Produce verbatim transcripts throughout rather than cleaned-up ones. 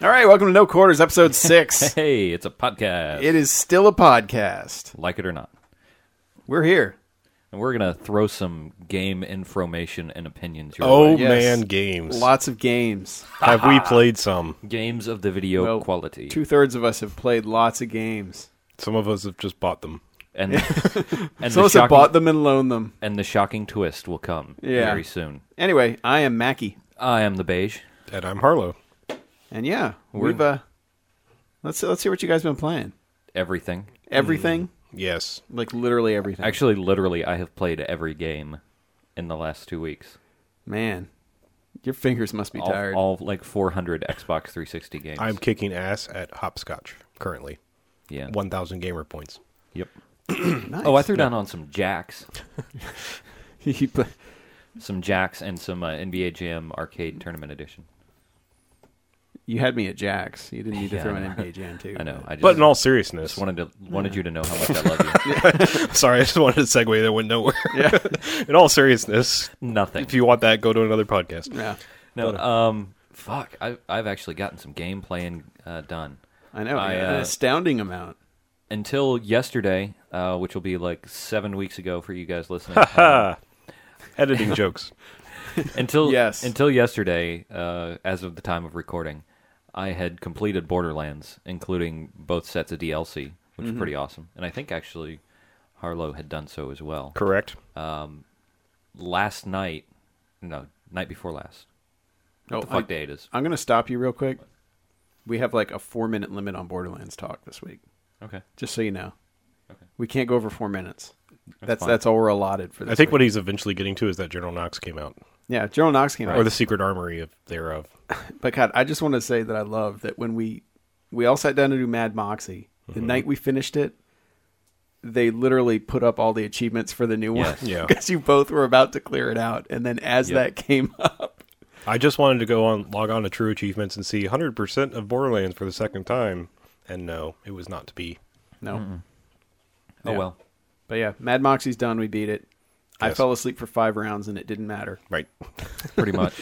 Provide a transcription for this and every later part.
All right, welcome to No Quarters, episode six. Hey, it's a podcast. It is still a podcast. Like it or not. We're here. And we're going to throw some game information and opinions your Oh, way. Yes. man, games. Lots of games. Have we played some? Games of the video Well, quality. Two-thirds of us have played lots of games. Some of us have just bought them. And, and, Some the of us have shocking, bought them and loaned them. and the shocking twist will come Yeah. very soon. Anyway, I am Mackie. I am the beige. And I'm Harlow. And yeah, We're- we've... uh, let's, let's hear what you guys been playing. Everything. Everything? Yes. Like, literally everything. Actually, literally, I have played every game in the last two weeks. Man, your fingers must be all, tired. all like four hundred Xbox three sixty games. I'm kicking ass at hopscotch currently. yeah. one thousand gamer points. Yep. Nice. Oh, I threw down on some jacks. You play- Some jacks and some uh, N B A Jam Arcade Tournament Edition. You had me at Jax. You didn't need to Yeah, throw I an know. N B A Jam, too. I know. I just, But in all seriousness, just wanted to wanted you to know how much I love you. sorry, I just wanted to segue that went nowhere. Yeah. In all seriousness, Nothing. if you want that, go to another podcast. Yeah. No. Um. Fuck. I've I've actually gotten some game playing uh, done. I know. I, an uh, astounding amount. Until yesterday, uh, which will be like seven weeks ago for you guys listening. Ha! Editing jokes. until Yes. until yesterday, uh, as of the time of recording, I had completed Borderlands, including both sets of D L C, which Mm-hmm. is pretty awesome. And I think actually Harlow had done so as well. Correct. Last night, no, night before last. Oh, What the fuck I, day it is? I'm going to stop you real quick. We have like a four-minute limit on Borderlands talk this week, Okay. just so you know. Okay. We can't go over four minutes. That's fine. that's all we're allotted for this I think week. what he's eventually getting to is that General Knox came out. Yeah, General Knox came out. Or the secret armory of thereof. But God, I just want to say that I love that when we we all sat down to do Mad Moxie, the Mm-hmm. night we finished it, they literally put up all the achievements for the new Yes. one. Yeah. Because you both were about to clear it out. And then as Yep. that came up, I just wanted to go on, log on to True Achievements and see one hundred percent of Borderlands for the second time. And no, it was not to be. no. Oh Yeah. well. But yeah, Mad Moxie's done. We beat it. I Yes. fell asleep for five rounds and it didn't matter. Right. Pretty much.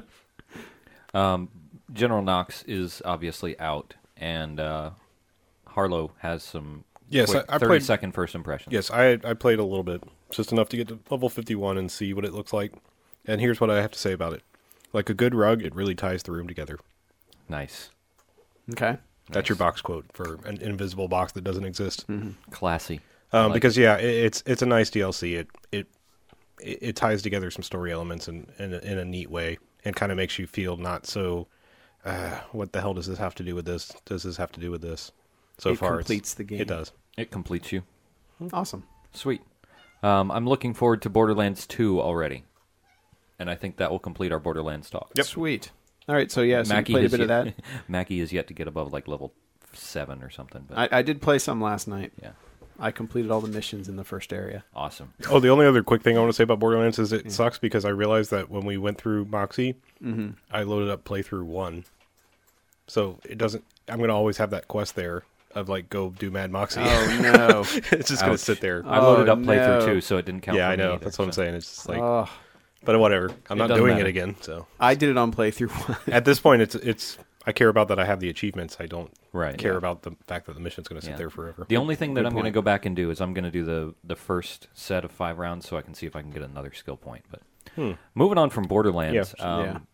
um, General Knox is obviously out, and uh, Harlow has some Yes, quick I- I thirty played- second first impressions. Yes, I I played a little bit, just enough to get to level fifty-one and see what it looks like. And here's what I have to say about it. Like a good rug, it really ties the room together. Nice. Okay. That's your box quote for an invisible box that doesn't exist. Classy. Um, like because yeah, it, it's it's a nice D L C. It it it, it ties together some story elements in in a, in a neat way, and kind of makes you feel not so. Uh, what the hell does this have to do with this? Does this have to do with this? So It far, completes it's, the game. It does. It completes you. Awesome. Sweet. Um, I'm looking forward to Borderlands two already. And I think that will complete our Borderlands talk. Yep. Sweet. All right, so yeah, so Mackie you played a has bit of yet- that. Mackie is yet to get above like level seven or something. But I, I did play some last night. yeah, I completed all the missions in the first area. awesome. Oh, the only other quick thing I want to say about Borderlands is it sucks because I realized that when we went through Moxie, Mm-hmm. I loaded up playthrough one. So it doesn't. I'm going to always have that quest there of like go do Mad Moxie. Oh no! it's just going Ouch. to sit there. I loaded Oh, up playthrough no. two, so it didn't count. yeah, for I me know. either, That's what I'm so- saying. It's just like, Oh, but whatever. I'm It not doesn't doing matter. it again. So I did it on playthrough one. at this point, it's it's. I care about that I have the achievements. I don't Right. care yeah. about the fact that the mission's going to sit Yeah. there forever. The only thing that Good I'm going to point. go back and do is I'm going to do the the first set of five rounds so I can see if I can get another skill point. But Hmm. moving on from Borderlands, Yeah. um, Yeah.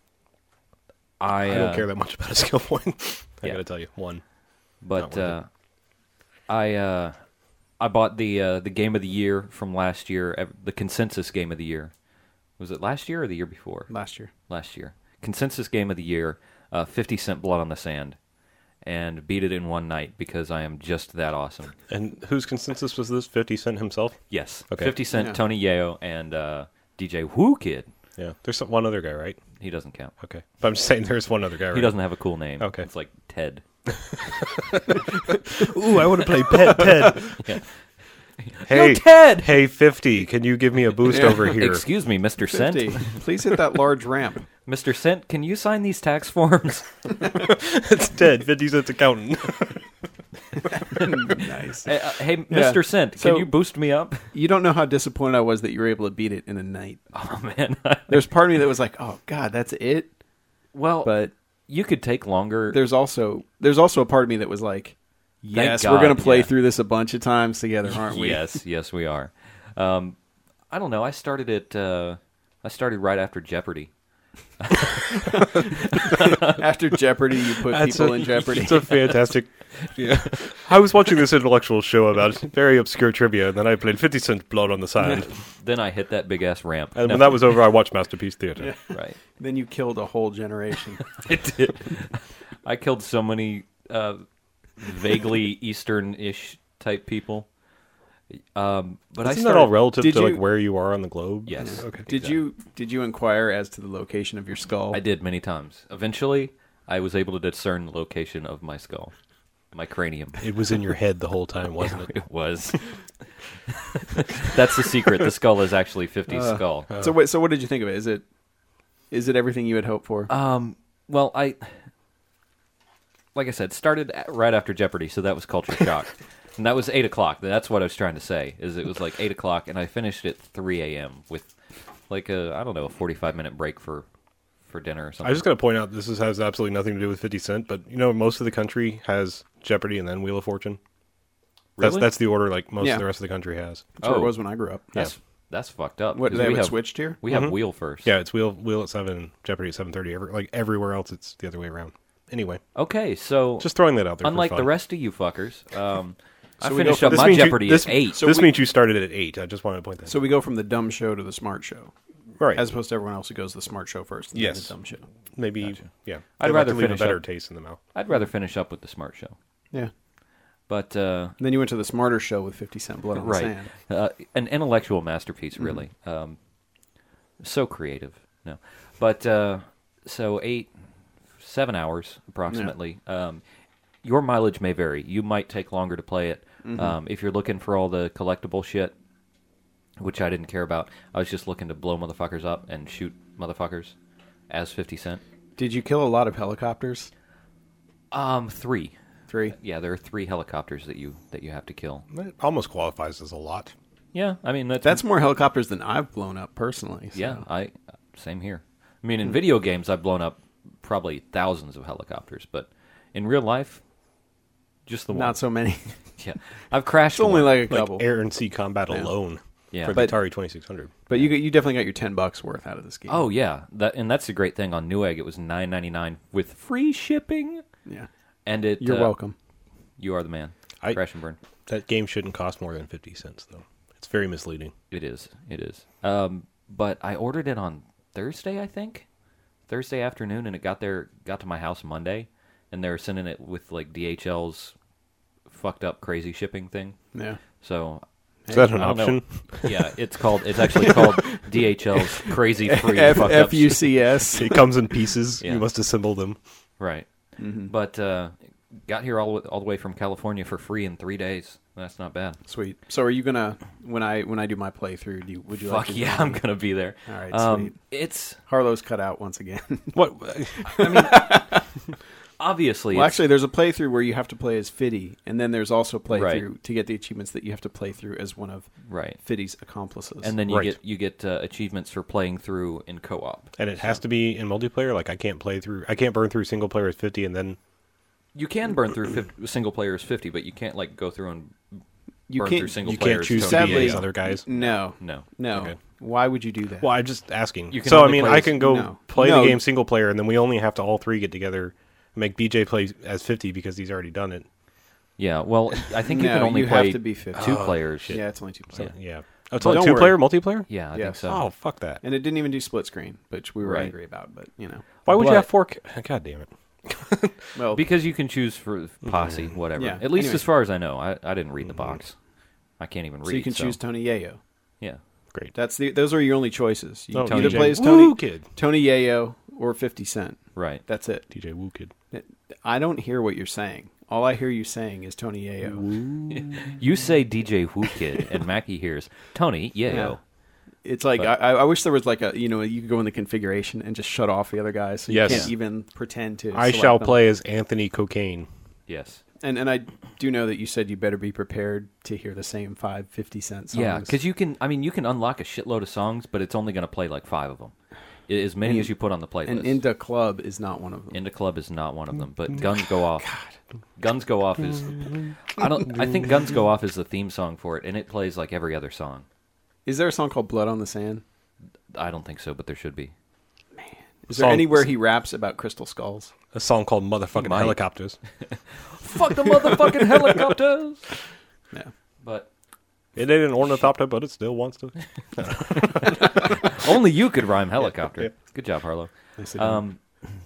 I, I don't uh, care that much about a skill point. I Yeah. got to tell you, one. But Not worth uh, I uh, I bought the uh, the game of the year from last year, ev- the consensus game of the year. Was it last year or the year before? Last year. Last year. Consensus game of the year, uh, fifty Cent Blood on the Sand, and beat it in one night because I am just that awesome. And whose consensus was this? fifty Cent himself? Yes, Okay. fifty Cent, Yeah. Tony Yayo, and uh, D J Woo Kid. Yeah. There's some, one other guy, right? He doesn't count. Okay. But I'm just saying there's one other guy, right? He doesn't have a cool name. Okay. It's like Ted. Ooh, I want to play Pet Ted. Yeah. Hey, Yo, Ted! Hey, fifty, can you give me a boost Yeah. over here? Excuse me, Mister Cent. fifty. Please hit that large ramp. Mister Cent, can you sign these tax forms? It's dead. fifty Cent's accountant. Nice. hey, uh, hey, Mister Cent, can So- you boost me up? You don't know how disappointed I was that you were able to beat it in a night. Oh, man. There's part of me that was like, "Oh God, that's it." well, But you could take longer. there's also there's also a part of me that was like, yes, God, we're going to play yeah. through this a bunch of times together, aren't we? Yes, yes, we are. Um, I don't know. I started it. Uh, I started right after Jeopardy. After Jeopardy, you put That's people a- in jeopardy. It's a fantastic. Yeah, I was watching this intellectual show about very obscure trivia, and then I played Fifty Cent Blood on the Sand. Then I hit that big ass ramp. And No, when that was over, I watched Masterpiece Theater. right. Then you killed a whole generation. It did. I killed so many uh, vaguely Eastern-ish type people. Um, but I Isn't started, that all relative Did to like you- where you are on the globe? Yes. Okay. Did yeah. you did you inquire as to the location of your skull? I did many times. Eventually, I was able to discern the location of my skull, my cranium. It was in your head the whole time, wasn't it? It was. That's the secret. The skull is actually fifty's Uh, skull. So wait, so what did you think of it? Is it is it everything you had hoped for? Um, well, I, like I said, started at- right after Jeopardy, so that was culture shock, and that was eight o'clock. That's what I was trying to say. Is it was like eight o'clock, and I finished at three a.m. with like a I don't know a forty-five minute break for for dinner or I something. just got to point out this is, has absolutely nothing to do with Fifty Cent, but you know most of the country has Jeopardy and then Wheel of Fortune. That's Really? that's the order like most Yeah. of the rest of the country has. That's where oh. it was when I grew up. That's that's fucked up. What 'cause they have we it have switched here? we have Mhm. wheel first. Yeah, it's Wheel Wheel at seven, and Jeopardy at seven thirty. Every, like everywhere else, it's the other way around. Anyway, Okay, so just throwing that out there. for unlike fun. the rest of you fuckers, um, I So we go finished from- up This my means you- Jeopardy this- at eight. so this we- means you started at eight. I just wanted to point that. So we go from the dumb show to the smart show, right, as opposed to everyone else who goes to the smart show first. And then Yes. the dumb show. maybe yeah. I'd I'd rather rather leave a finish better up- taste in the mouth. I'd rather finish up with the smart show, Yeah. but uh, And then you went to the smarter show with Fifty Cent Blood on right, the Sand. uh, an intellectual masterpiece, really. Um, so creative, no, but uh, so eight, seven hours approximately. Um, your mileage may vary. You might take longer to play it. Um, if you're looking for all the collectible shit, which I didn't care about, I was just looking to blow motherfuckers up and shoot motherfuckers as Fifty Cent. Did you kill a lot of helicopters? Um, three. Three. Yeah, there are three helicopters that you that you have to kill. It almost qualifies as a lot. Yeah, I mean that's That's more helicopters than I've blown up personally. so- yeah. I same here. I mean, in video games, I've blown up probably thousands of helicopters, but in real life, just the one. Not so many. Yeah, I've crashed. It's only one. like a Like couple. air and sea combat Yeah. alone Yeah. for the But- Atari twenty-six hundred. But you you definitely got your ten bucks worth out of this game. Oh yeah, that and that's the great thing on Newegg. It was nine ninety nine with free shipping, yeah. and it. You're uh, welcome. You are the man. I- Crash and burn. That game shouldn't cost more than fifty cents, though. It's very misleading. It is. It is. Um, but I ordered it on Thursday, I think, Thursday afternoon, and it got there, got to my house Monday, and they were sending it with like D H L's fucked up crazy shipping thing. Yeah. So Is that an I don't know. option? yeah, it's called. It's actually called D H L's crazy free F fucked up F U C S. It comes in pieces. Yeah. You must assemble them. Right. But uh, got here all all the way from California for free in three days. That's not bad. Sweet. So are you gonna when I when I do my playthrough? Do you, would you like Fuck to yeah, I'm gonna be there. All right, Um, sweet. it's Harlow's cut out once again. What? obviously well, it's, actually, there's a playthrough where you have to play as Fiddy, and then there's also a playthrough Right. to get the achievements that you have to play through as one of right. Fiddy's accomplices. And then you Right. get you get uh, achievements for playing through in co-op. And it has to be in multiplayer. Like I can't play through. I can't burn through single player as fifty, and then You can burn through fifty, single players fifty, but you can't like go through and you burn can't through single you players. can't choose to totally. be Sadly- as other guys. no, No. no. Okay. Why would you do that? Well, I'm just asking. You can so I only mean, play I as- can go No. play No. the game single player, and then we only have to all three get together and make B J play as fifty because he's already done it. Yeah, well, I think you No, can only you play have to be fifty. two Oh, players. shit. Yeah, it's only two So players. yeah, oh, it's But only don't two worry. player multiplayer. Yeah, I think Yes. so. Oh, fuck that. And it didn't even do split screen, which we were Right. angry about. But you know, Why would you But- have four? K? God damn it. well, Because you can choose for posse, whatever. Yeah, At least anyway. as far as I know. I, I didn't read the box. I can't even read. so you can choose Tony Yayo. Yeah. Great. That's the those are your only choices. You Oh, can either T J. play as Woo Tony kid. Tony Yayo or Fifty Cent. Right. That's it. T J Woo kid. I don't hear what you're saying. All I hear you saying is Tony Yayo. You say D J Woo Kid, and Mackie hears Tony. Yeah. Yeah. It's like But- I, I wish there was like a you know you could go in the configuration and just shut off the other guys, so Yes. you can't even pretend to. I select shall them. play as Anthony Cocaine. Yes. And and I do know that you said you better be prepared to hear the same five fifty cent songs. Yeah, because you can. I mean, you can unlock a shitload of songs, but it's only going to play like five of them. As many And- as you put on the playlist. And Into Club is not one of them. Into Club is not one of them, but Guns Go Off. Guns Go Off is. I don't. I think Guns Go Off is the theme song for it, and it plays like every other song. Is there a song called Blood on the Sand? I don't think so, but there should be. Is there Song- anywhere he raps about crystal skulls? A song called Motherfucking Might. Helicopters. Fuck the motherfucking helicopters. Yeah. But It ain't an ornithopter, but it still wants to. only you could rhyme helicopter. Yeah. Good job, Harlow. Nicely Um, done.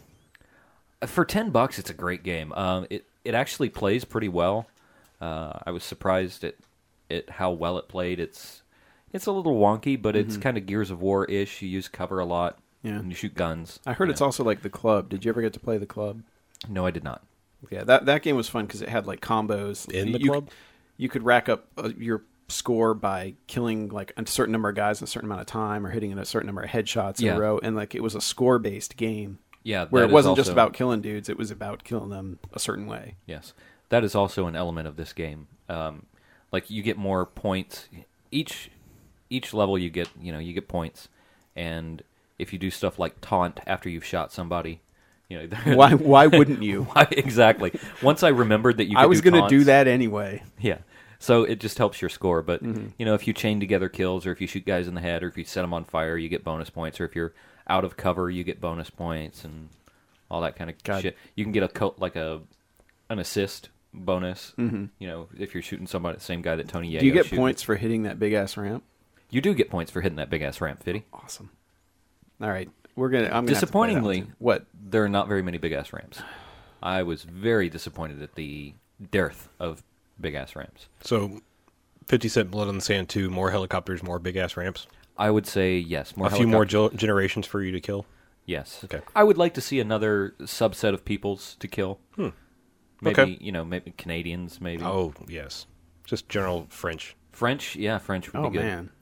for ten bucks, it's a great game. Um, it it actually plays pretty well. Uh, I was surprised at at how well it played. It's it's a little wonky, but it's kind of Gears of War ish. You use cover a lot. Yeah. And you shoot guns. I heard Yeah. it's also like The Club. Did you ever get to play The Club? No, I did not. Yeah, that that game was fun because it had like combos. In The you, Club? You could rack up uh, your score by killing like a certain number of guys in a certain amount of time or hitting in a certain number of headshots in Yeah. a row. And like it was a score-based game Yeah, where that it is wasn't just also- about killing dudes. It was about killing them a certain way. Yes, that is also an element of this game. Um, like you get more points each each level. You get you know you get points, and if you do stuff like taunt after you've shot somebody, you know Why Why wouldn't you? why exactly? Once I remembered that you, could I was do going to do taunts- that anyway. Yeah, so it just helps your score. But Mm-hmm. you know if you chain together kills, or if you shoot guys in the head, or if you set them on fire, you get bonus points. Or if you're out of cover, you get bonus points and all that kind of God. shit. You can get a co- like a an assist bonus. Mm-hmm. You know, if you're shooting somebody, the same guy that Tony Yago Do you get shooted. points for hitting that big ass ramp? You do get points for hitting that big ass ramp, Fitty. Awesome. All right, we're gonna. I'm gonna have to play that one Disappointingly, too. What? there are not very many big ass ramps. I was very disappointed at the dearth of big ass ramps. So, fifty Cent Blood on the Sand two, more helicopters, more big ass ramps. I would say yes, more a few more helicopters. ge- generations for you to kill. Yes. Okay. I would like to see another subset of peoples to kill. Hmm. Maybe Okay. you know, maybe Canadians, maybe Oh, yes. Just general French. French. Yeah, French would Oh be good. man.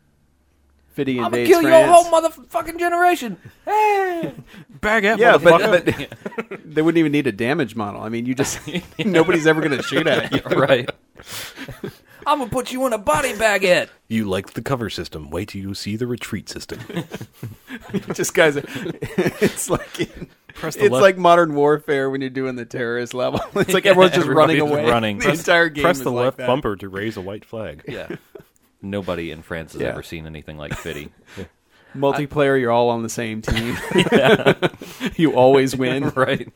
Fiddy I'm gonna invades kill France. your whole motherfucking generation. Hey! Baguette, Yeah, but, motherfucker. but they wouldn't even need a damage model. I mean, you just nobody's ever going to shoot at you. Right. I'm gonna put you in a body baguette. You liked the cover system. Wait till you see the retreat system. Just guys, it's like Press the it's left- like Modern Warfare when you're doing the terrorist level. It's like everyone's just running everybody's away. running. The Press- entire game Press is the like left that. bumper to raise a white flag. Yeah. Nobody in France has Yeah. ever seen anything like Fitty. Multiplayer, you're all on the same team. You always win. Right.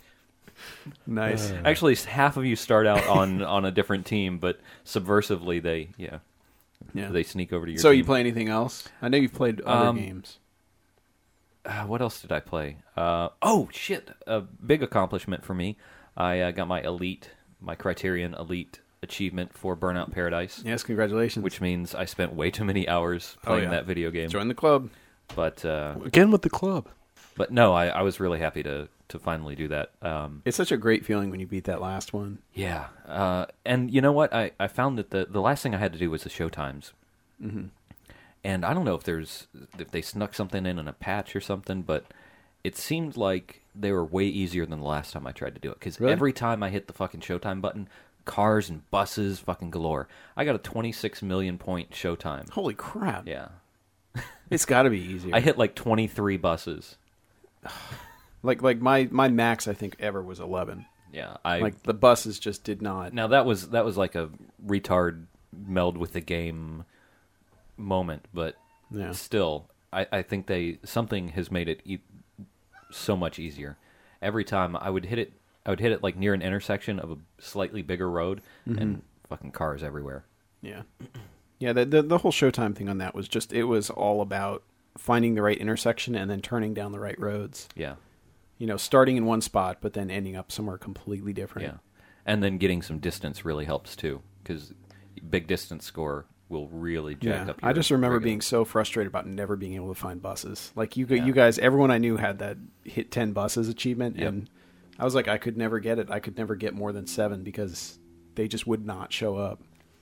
Nice. Actually, half of you start out on, on a different team, but subversively they yeah Yeah. they sneak over to your So team. you play anything else? I know you've played other Um, games. Uh, what else did I play? Uh, oh shit! A big accomplishment for me. I uh, got my elite, my Criterion Elite achievement for Burnout Paradise, Yes, congratulations. which means I spent way too many hours Oh, playing yeah. that video game. Join the club. But uh, Again with the club. but no, I, I was really happy to to finally do that. Um, It's such a great feeling when you beat that last one. yeah, uh, and you know what? I, I found that the the last thing I had to do was the show times. Mm-hmm. And I don't know if there's if they snuck something in in a patch or something, but it seemed like they were way easier than the last time I tried to do it. Because Really? every time I hit the fucking Showtime button, cars and buses fucking galore. I got a twenty-six million point Showtime. Holy crap. Yeah, It's got to be easier. I hit like twenty-three buses. like like my, my max I think ever was eleven. Yeah, I Like the buses just did not. now that was that was like a retard meld with the game moment, but Yeah. still, I, I think they something has made it e- so much easier. Every time I would hit it, I would hit it like near an intersection of a slightly bigger road, and fucking cars everywhere. Yeah. Yeah, the, the the whole Showtime thing on that was just it was all about finding the right intersection and then turning down the right roads. Yeah, You know, starting in one spot but then ending up somewhere completely different. yeah, and then getting some distance really helps too, because big distance score will really jack Yeah, up. Your I just remember regular- being so frustrated about never being able to find buses. Like you, Yeah. you guys, everyone I knew had that hit ten buses achievement, Yep. and I was like, I could never get it. I could never get more than seven because they just would not show up.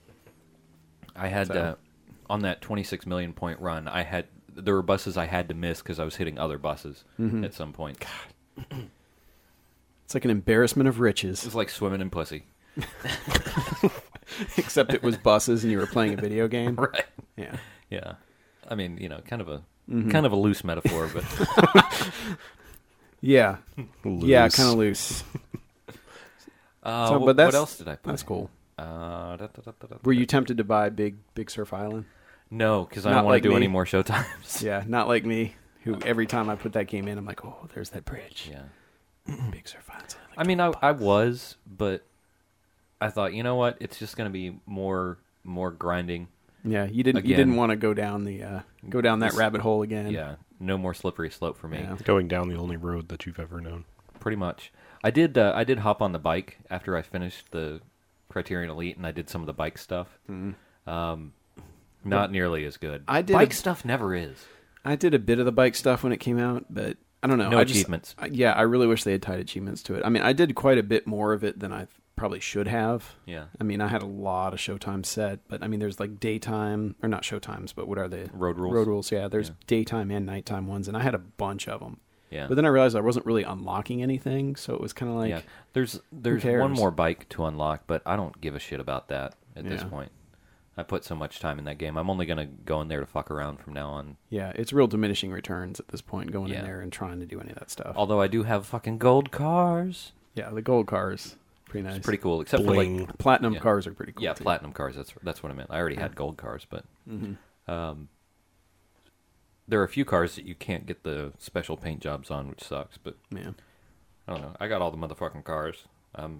I had So- uh, on that twenty-six million point run. I had there were buses I had to miss because I was hitting other buses Mm-hmm. at some point. It's like an embarrassment of It riches, was like swimming in pussy. except it was buses and you were playing a video game. Right. Yeah, Yeah. I mean, you know, kind of a Mm-hmm. Kind of a loose metaphor, but Yeah, Loose. yeah, kind of loose. uh, So, wh- but that's- what else did I play? That's cool. Uh, da, da, da, da, da, Were you da. tempted to buy Big Big Surf Island? No, because I Not don't want like to do me. any more showtimes. Yeah, not like me, who every time I put that game in, I'm like, oh, there's that bridge. Yeah. Big Surf Island. I mean, I I was, but I thought, you know what? It's just going to be more more grinding. Yeah, you didn't. You Again. didn't want to go down the uh, go down that This- rabbit hole again. Yeah, no more slippery slope for me. Yeah. Going down the only road that you've ever known. Pretty much. I did. Uh, I did hop on the bike after I finished the Criterion Elite, and I did some of the bike stuff. Mm-hmm. Um, not nearly as good. I did Bike a- stuff never is. I did a bit of the bike stuff when it came out, but I don't know. No I just- achievements. I- yeah, I really wish they had tied achievements to it. I mean, I did quite a bit more of it than I probably should have. Yeah. I mean, I had a lot of showtime set, but I mean, there's like daytime or not showtimes, but what are they? Road rules. Road rules. Yeah, there's Yeah. daytime and nighttime ones, and I had a bunch of them. Yeah. But then I realized I wasn't really unlocking anything, so it was kind of like, yeah. There's there's cares? one more bike to unlock, but I don't give a shit about that at this Yeah. point. I put so much time in that game. I'm only gonna go in there to fuck around from now on. yeah, it's real diminishing returns at this point, going Yeah. in there and trying to do any of that stuff. Although I do have fucking gold cars. Yeah, the gold cars, pretty nice. It's pretty cool, except Bling. for like Platinum Yeah. cars are pretty cool. yeah, too. platinum cars. That's that's what I meant. I already had gold cars, but Mm-hmm. um, there are a few cars that you can't get the special paint jobs on, which sucks. But Yeah. I don't know. I got all the motherfucking cars. Um,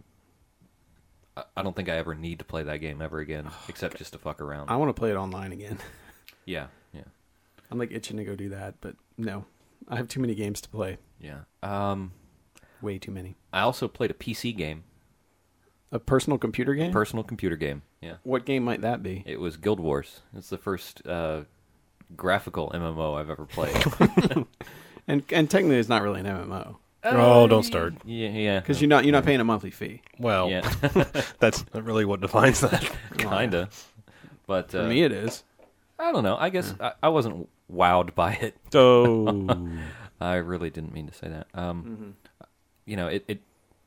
I, I don't think I ever need to play that game ever again, except just to fuck around. I want to play it online again. Yeah, yeah, I'm like itching to go do that, but no, I have too many games to play. yeah. Um, Way too many. I also played a P C game, A personal computer game? personal computer game. Yeah, What game might that be? it was Guild Wars. It's the first uh, graphical M M O I've ever played. And and technically, it's not really an M M O Oh, don't start. Yeah, yeah. because you're not you're not paying a monthly fee. Well, Yeah, that's not really what defines that. kinda. But For uh, me, it is. I don't know. I guess I, I wasn't wowed by it. Oh, I really didn't mean to say that. Um, You know, it, it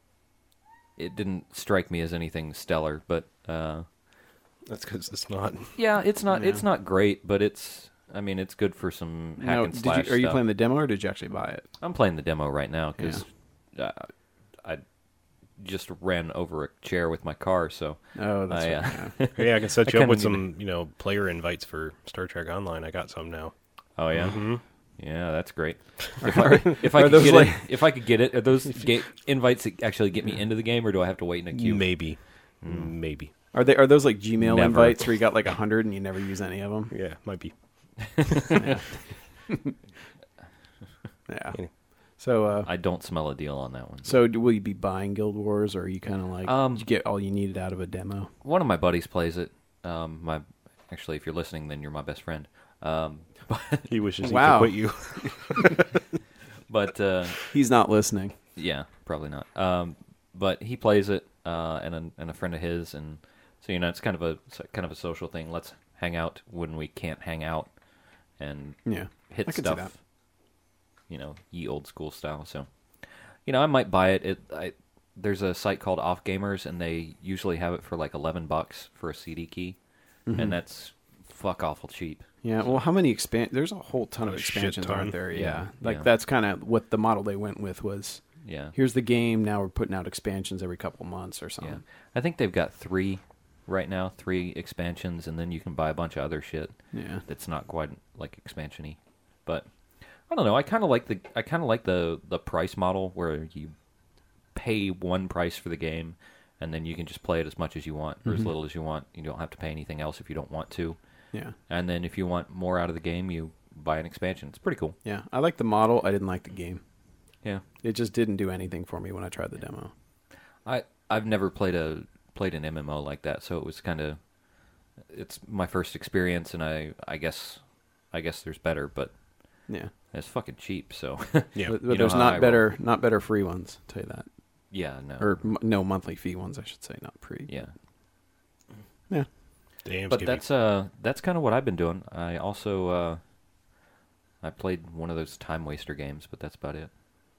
it didn't strike me as anything stellar, but uh, that's because it's not. yeah, it's not Yeah. it's not great, but it's I mean it's good for some hack No, and did slash you, are you stuff. playing the demo or did you actually buy it? I'm playing the demo right now because uh, I just ran over a chair with my car, so Oh, that's I, right. uh, yeah. Yeah, I can set I you up with kinda some, you know, player invites for Star Trek Online. I got some now. oh yeah, Mm-hmm. yeah, that's great. If I, if I are could those get like- it, if I could get it, are those ga- invites that actually get me into the game, or do I have to wait in a queue? Maybe, maybe. Are they are those like Gmail Never. invites where you got like a hundred and you never use any of them? Yeah, might be. Yeah. yeah. Yeah. So uh, I don't smell a deal on that one. so do- will you be buying Guild Wars or are you kind of like Um, did you get all you needed out of a demo? One of my buddies plays it. Um, my actually, if you're listening, then you're my best friend. Um, He wishes Wow. he could quit you. but uh, He's not listening. yeah, probably not. Um, but he plays it, uh, and a, and a friend of his, and so you know, it's kind of a it's kind of a social thing. Let's hang out when we can't hang out, and Yeah. hit I could see that. stuff. You know, ye old school style. So, you know, I might buy it. It I, there's a site called Off Gamers, and they usually have it for like eleven bucks for a C D key, Mm-hmm. and that's fuck awful cheap. Yeah, well, how many expand? There's a whole ton of A shit expansions, ton. aren't there? Yeah, Yeah, like yeah. that's kind of what the model they went with was. Yeah, Here's the game. Now we're putting out expansions every couple months or yeah. something. I think they've got three right now, three expansions, and then you can buy a bunch of other shit Yeah, that's not quite like expansion-y. But I don't know. I kind of like the I kind of like the the price model where you pay one price for the game, and then you can just play it as much as you want or as little as you want. You don't have to pay anything else if you don't want to. yeah, And then if you want more out of the game, you buy an expansion. It's pretty cool. yeah. I like the model. I didn't like the game. Yeah. It just didn't do anything for me when I tried the demo. I I've never played a played an M M O like that, so it was kind of it's my first experience, and I I guess I guess there's better, but Yeah, it's fucking cheap. So Yeah. but, but You know there's how not I better, not better free ones. I'll tell you that, yeah, no, or m- no monthly fee ones, I should say, not pre. yeah. yeah. Damn, But Skippy. that's uh that's kind of what I've been doing. I also uh I played one of those time waster games, but that's about it.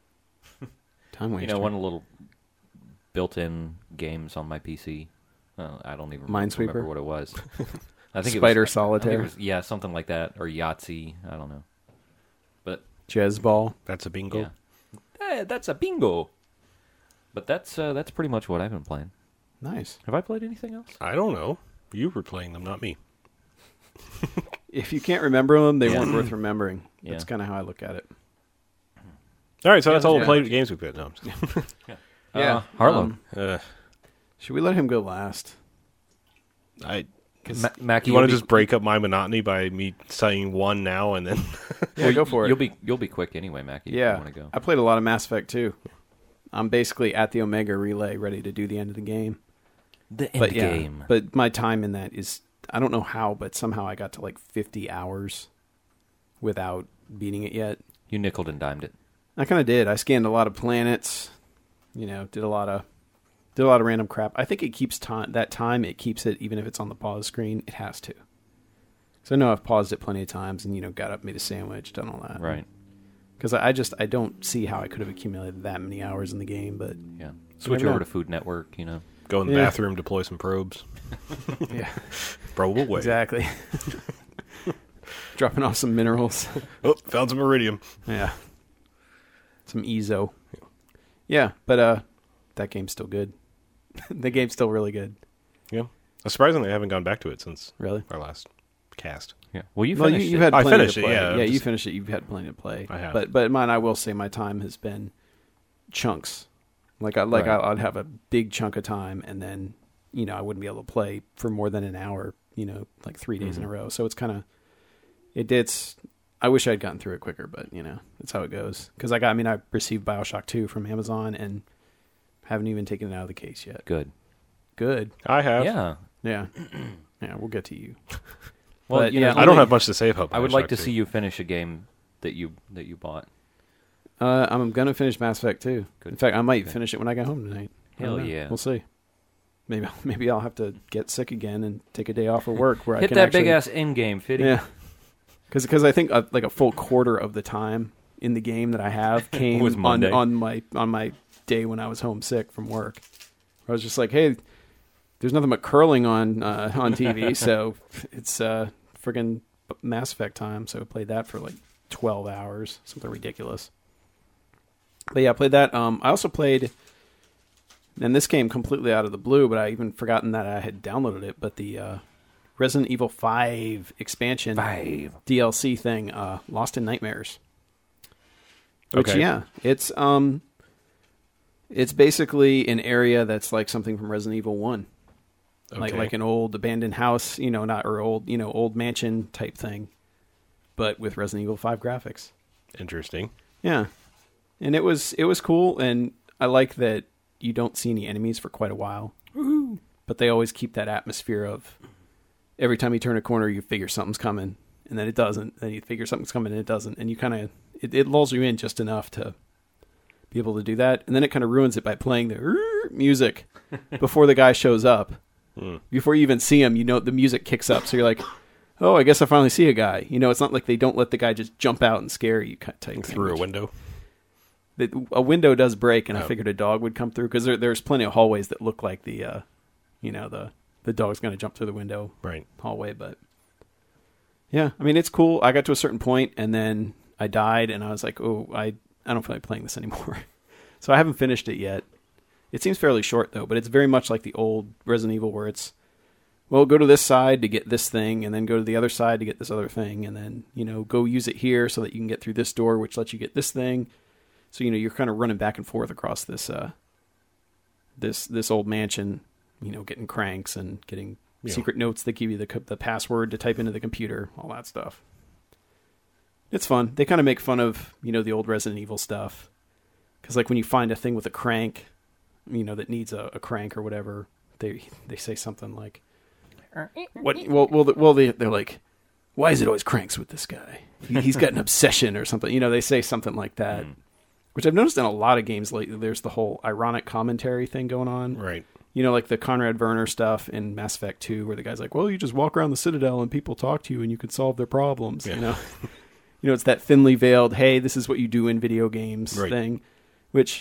Time waster. You know, one of the little built-in games on my P C. Uh, I don't even Minesweeper? remember what it was. I think Spider it was, I think Solitaire? it was, yeah, something like that, or Yahtzee. I don't know. Jazzball. That's a bingo. Yeah. Hey, that's a bingo. But that's uh, that's pretty much what I've been playing. Nice. Have I played anything else? I don't know. You were playing them, not me. If you can't remember them, they Yeah. weren't worth remembering. Yeah. That's kind of how I look at it. All right, so that's all yeah. the play games we played. No, I'm just kidding. Yeah. Uh, Harlow. um, uh, should we let him go last? I. Ma- Mackie, You want you'll to be- just break up my monotony by me saying one now and then? Yeah, go for it. You'll be you'll be quick anyway, Mackie. If you Yeah, want to go. I played a lot of Mass Effect too. I'm basically at the Omega Relay, ready to do the end of the game. The end But yeah, game. but my time in that is, I don't know how, but somehow I got to like fifty hours without beating it yet. You nickeled and dimed it. I kind of did. I scanned a lot of planets, you know, did a lot of did a lot of random crap. I think it keeps time. That time it keeps it, even if it's on the pause screen, it has to. So I know I've paused it plenty of times, and you know, got up, made a sandwich, done all that. Right. Because I I just I don't see how I could have accumulated that many hours in the game, but Yeah. Switch never over know. to Food Network, you know. Go in the Yeah. bathroom, deploy some probes. yeah, Probe away. exactly. Dropping off some minerals. Oh, found some iridium. Yeah. Some E Z O. Yeah, but uh, that game's still good. The game's still really good. Yeah. Surprisingly, I haven't gone back to it since Really? our last cast. Yeah. Well, you Well, you, finished you it. had I plenty finished to it, play. yeah, Yeah, I'm you just- finished it. You've had plenty to play. I have. But but mine, I will say, my time has been chunks. Like I like Right. I, I'd have a big chunk of time, and then you know I wouldn't be able to play for more than an hour. You know, like three days Mm-hmm. in a row. So it's kind of it. It's. I wish I'd gotten through it quicker, but you know, that's how it goes. Because I got. I mean, I received BioShock two from Amazon, and haven't even taken it out of the case yet. Good. Good. I have. Yeah. Yeah. Yeah. We'll get to you. Well, But, you yeah, know, I don't only- have much to say about I would Bioshock like to two. see you finish a game that you that you bought. Uh, I'm gonna finish Mass Effect too. Good. In fact, I might Okay. finish it when I get home tonight. I Hell don't know. yeah. We'll see. Maybe maybe I'll have to get sick again and take a day off of work where I Hit can that actually, big ass end game, Fitty. yeah. Because I think uh, like a full quarter of the time in the game that I have came Was on Monday. on my on my day when I was homesick from work. I was just like, hey, there's nothing but curling on uh, on T V, so it's uh, friggin' Mass Effect time. So I played that for like twelve hours, something ridiculous. But yeah, I played that. Um, I also played, and this came completely out of the blue, but I even forgotten that I had downloaded it. But the uh, Resident Evil five expansion Five. D L C thing, uh, Lost in Nightmares. Which Okay. yeah, it's um, it's basically an area that's like something from Resident Evil one, like Okay. like an old abandoned house, you know, not or old you know old mansion type thing, but with Resident Evil five graphics. Interesting. Yeah, and it was it was cool, and I like that you don't see any enemies for quite a while. Woo-hoo. But they always keep that atmosphere of every time you turn a corner, you figure something's coming, and then it doesn't. Then you figure something's coming, and it doesn't, and you kind of it, it lulls you in just enough to be able to do that, and then it kind of ruins it by playing the music before the guy shows up. Hmm. Before you even see him, you know the music kicks up, so you're like, "Oh, I guess I finally see a guy." You know, it's not like they don't let the guy just jump out and scare you type thing, Through a which- window. that a window does break, and I Oh. figured a dog would come through because there, there's plenty of hallways that look like the, uh, you know, the the dog's going to jump through the window Right. hallway. But yeah, I mean, it's cool. I got to a certain point, and then I died, and I was like, oh, I I don't feel like playing this anymore. So I haven't finished it yet. It seems fairly short though, but it's very much like the old Resident Evil, where it's well, go to this side to get this thing, and then go to the other side to get this other thing, and then you know go use it here so that you can get through this door, which lets you get this thing. So you know you're kind of running back and forth across this uh, this this old mansion, you know, getting cranks and getting Yeah. secret notes that give you the co- the password to type into the computer, all that stuff. It's fun. They kind of make fun of you know the old Resident Evil stuff, because like when you find a thing with a crank, you know that needs a, a crank or whatever, they they say something like, "What? Well, well, well they they're like, why is it always cranks with this guy? He, he's got an obsession or something." You know, they say something like that. Mm. Which I've noticed in a lot of games lately. There's the whole ironic commentary thing going on. Right. You know, like the Conrad Werner stuff in Mass Effect two, where the guy's like, well, you just walk around the Citadel and people talk to you and you can solve their problems. Yeah. You know, you know, it's that thinly veiled, hey, this is what you do in video games Right. thing, which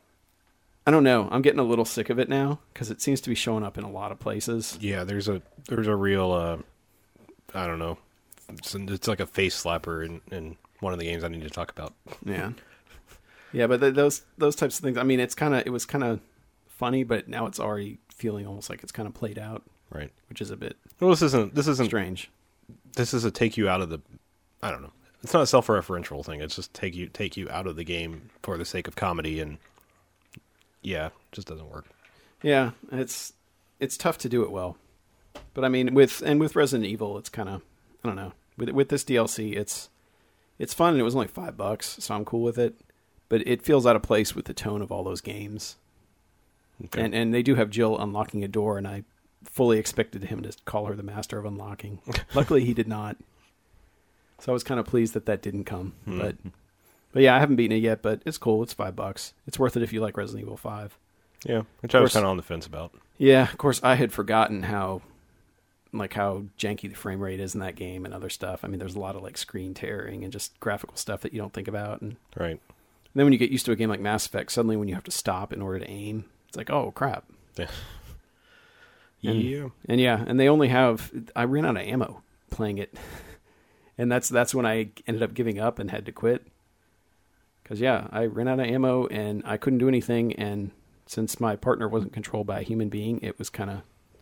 I don't know. I'm getting a little sick of it now because it seems to be showing up in a lot of places. Yeah, there's a there's a real uh, I don't know. It's, it's like a face slapper in, in one of the games I need to talk about. Yeah, yeah, but th- those those types of things. I mean, it's kind of it was kind of funny, but now it's already feeling almost like it's kind of played out, Right. which is a bit Well, this isn't. This isn't. strange. This is a take you out of the. I don't know. It's not a self-referential thing. It's just take you take you out of the game for the sake of comedy, and yeah, it just doesn't work. Yeah, it's it's tough to do it well, but I mean, with and with Resident Evil, it's kind of I don't know. With with this D L C, it's it's fun, and it was only five bucks, so I'm cool with it. But it feels out of place with the tone of all those games. Okay. And and they do have Jill unlocking a door, and I fully expected him to call her the master of unlocking. Luckily, he did not. So I was kind of pleased that that didn't come. Hmm. But but yeah, I haven't beaten it yet, but it's cool. It's five bucks. It's worth it if you like Resident Evil five. Yeah, which I was course- kind of on the fence about. Yeah, of course, I had forgotten how like how janky the frame rate is in that game and other stuff. I mean, there's a lot of like screen tearing and just graphical stuff that you don't think about. And Right. then when you get used to a game like Mass Effect, suddenly when you have to stop in order to aim, it's like, oh crap. Yeah. And, yeah. And yeah, and they only have I ran out of ammo playing it. And that's that's when I ended up giving up and had to quit. Cuz yeah, I ran out of ammo and I couldn't do anything, and since my partner wasn't controlled by a human being, it was kind of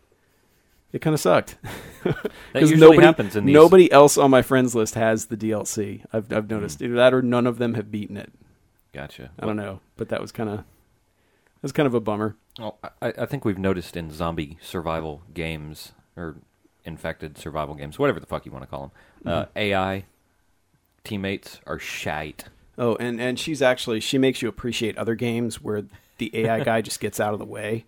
it kind of sucked. That usually nobody, happens in these. nobody else on my friends list has the D L C. I've I've noticed either that or none of them have beaten it. Gotcha. I don't know, but that was kind of that's kind of a bummer. Well, I, I think we've noticed in zombie survival games, or infected survival games, whatever the fuck you want to call them, uh, A I teammates are shite. Oh, and, and she's actually, she makes you appreciate other games where the A I guy just gets out of the way.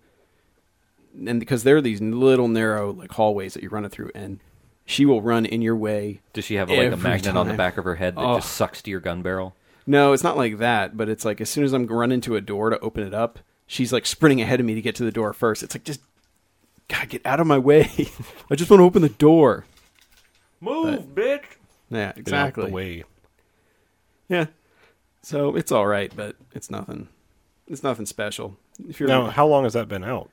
And because there are these little narrow like hallways that you're running through, and she will run in your way. Does she have like a Every magnet on the time. back of her head that Oh. just sucks to your gun barrel? No, it's not like that, but it's like as soon as I'm running to a door to open it up, she's like sprinting ahead of me to get to the door first. It's like, just, God, get out of my way. I just want to open the door. Move, bitch! Yeah, Get out exactly. the way. Yeah. So it's all right, but it's nothing. It's nothing special. If you're Now, how long has that been out?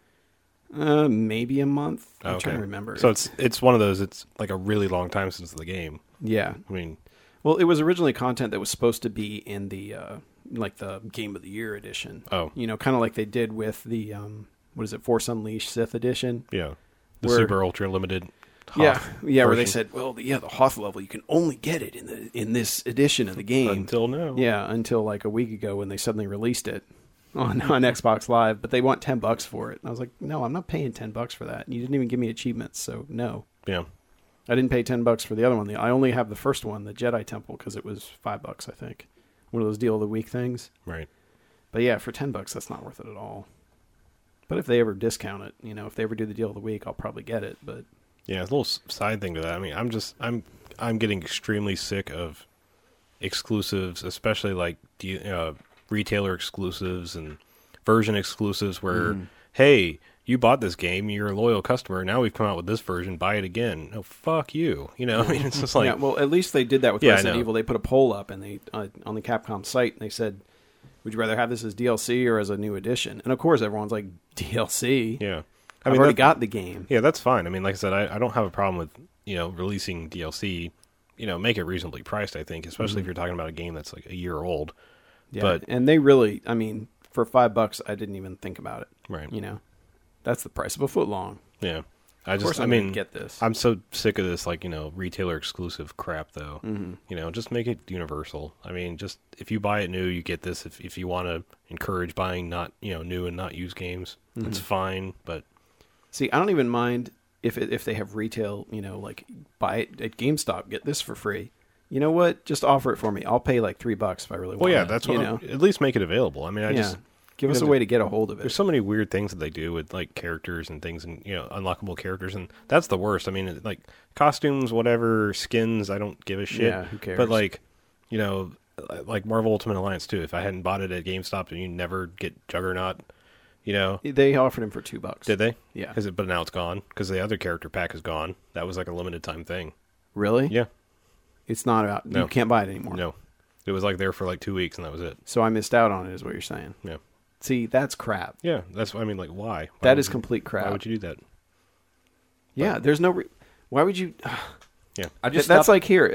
uh, maybe a month. I'm Okay. trying to remember. So it's it's one of those. It's like a really long time since the game. yeah. I mean, Well, it was originally content that was supposed to be in the uh, like the Game of the Year edition. Oh. You know, kind of like they did with the um, what is it, Force Unleashed Sith edition. yeah, the Where- super ultra limited. Yeah, Hoth yeah, where they version. said, well, yeah, the Hoth level, you can only get it in the in this edition of the game. Until now. Yeah, until like a week ago when they suddenly released it on, on Xbox Live, but they want ten bucks for it. And I was like, no, I'm not paying ten bucks for that. You didn't even give me achievements, so no. Yeah. I didn't pay ten bucks for the other one. I only have the first one, the Jedi Temple, because it was five bucks, I think. One of those deal of the week things. Right. But yeah, for ten bucks, that's not worth it at all. But if they ever discount it, you know, if they ever do the deal of the week, I'll probably get it. But Yeah, a little s- side thing to that. I mean, I'm just I'm I'm getting extremely sick of exclusives, especially like de- uh, retailer exclusives and version exclusives. Where Mm. hey, you bought this game, you're a loyal customer. Now we've come out with this version, buy it again. No, fuck you. You know, I mean, it's just like yeah, well, at least they did that with Yeah, I Resident know. Evil. They put a poll up and they uh, on the Capcom site, and they said, "Would you rather have this as D L C or as a new edition?" And of course, everyone's like, "D L C." yeah. I've I mean, already that- got the game. Yeah, that's fine. I mean, like I said, I, I don't have a problem with, you know, releasing D L C. You know, make it reasonably priced, I think, especially if you're talking about a game that's like a year old. Yeah, But- and they really, I mean, for five bucks, I didn't even think about it. Right. You know, that's the price of a foot long. Yeah. I Of course, just, I I'm mean, gonna get this. I'm so sick of this, like, you know, retailer exclusive crap, though. Mm-hmm. You know, just make it universal. I mean, just if you buy it new, you get this. If if you want to encourage buying not, you know, new and not used games, Mm-hmm. it's fine. But See, I don't even mind if it, if they have retail, you know, like buy it at GameStop, get this for free. You know what? Just offer it for me. I'll pay like three bucks if I really want. well, yeah, it, that's you what. know. I'm- at least make it available. I mean, I yeah, just give us you a know, way to get a hold of it. There's so many weird things that they do with like characters and things, and you know, unlockable characters, and that's the worst. I mean, like costumes, whatever, skins, I don't give a shit. Yeah, who cares? But like, you know, like Marvel Ultimate Alliance too. If I hadn't bought it at GameStop, and you never get Juggernaut, you know, They offered him for two bucks. did they? Yeah. Is it? But now it's gone because the other character pack is gone. That was like a limited time thing. Really? Yeah. It's not about. No. You can't buy it anymore. No, it was like there for like two weeks, and that was it. So I missed out on it, is what you're saying. Yeah. See, that's crap. Yeah, that's. I mean, like, why? Why That would is you- complete crap. Why would you do that? Yeah, there's no. Re- Why would you? Yeah. I just that's stopped- like here. I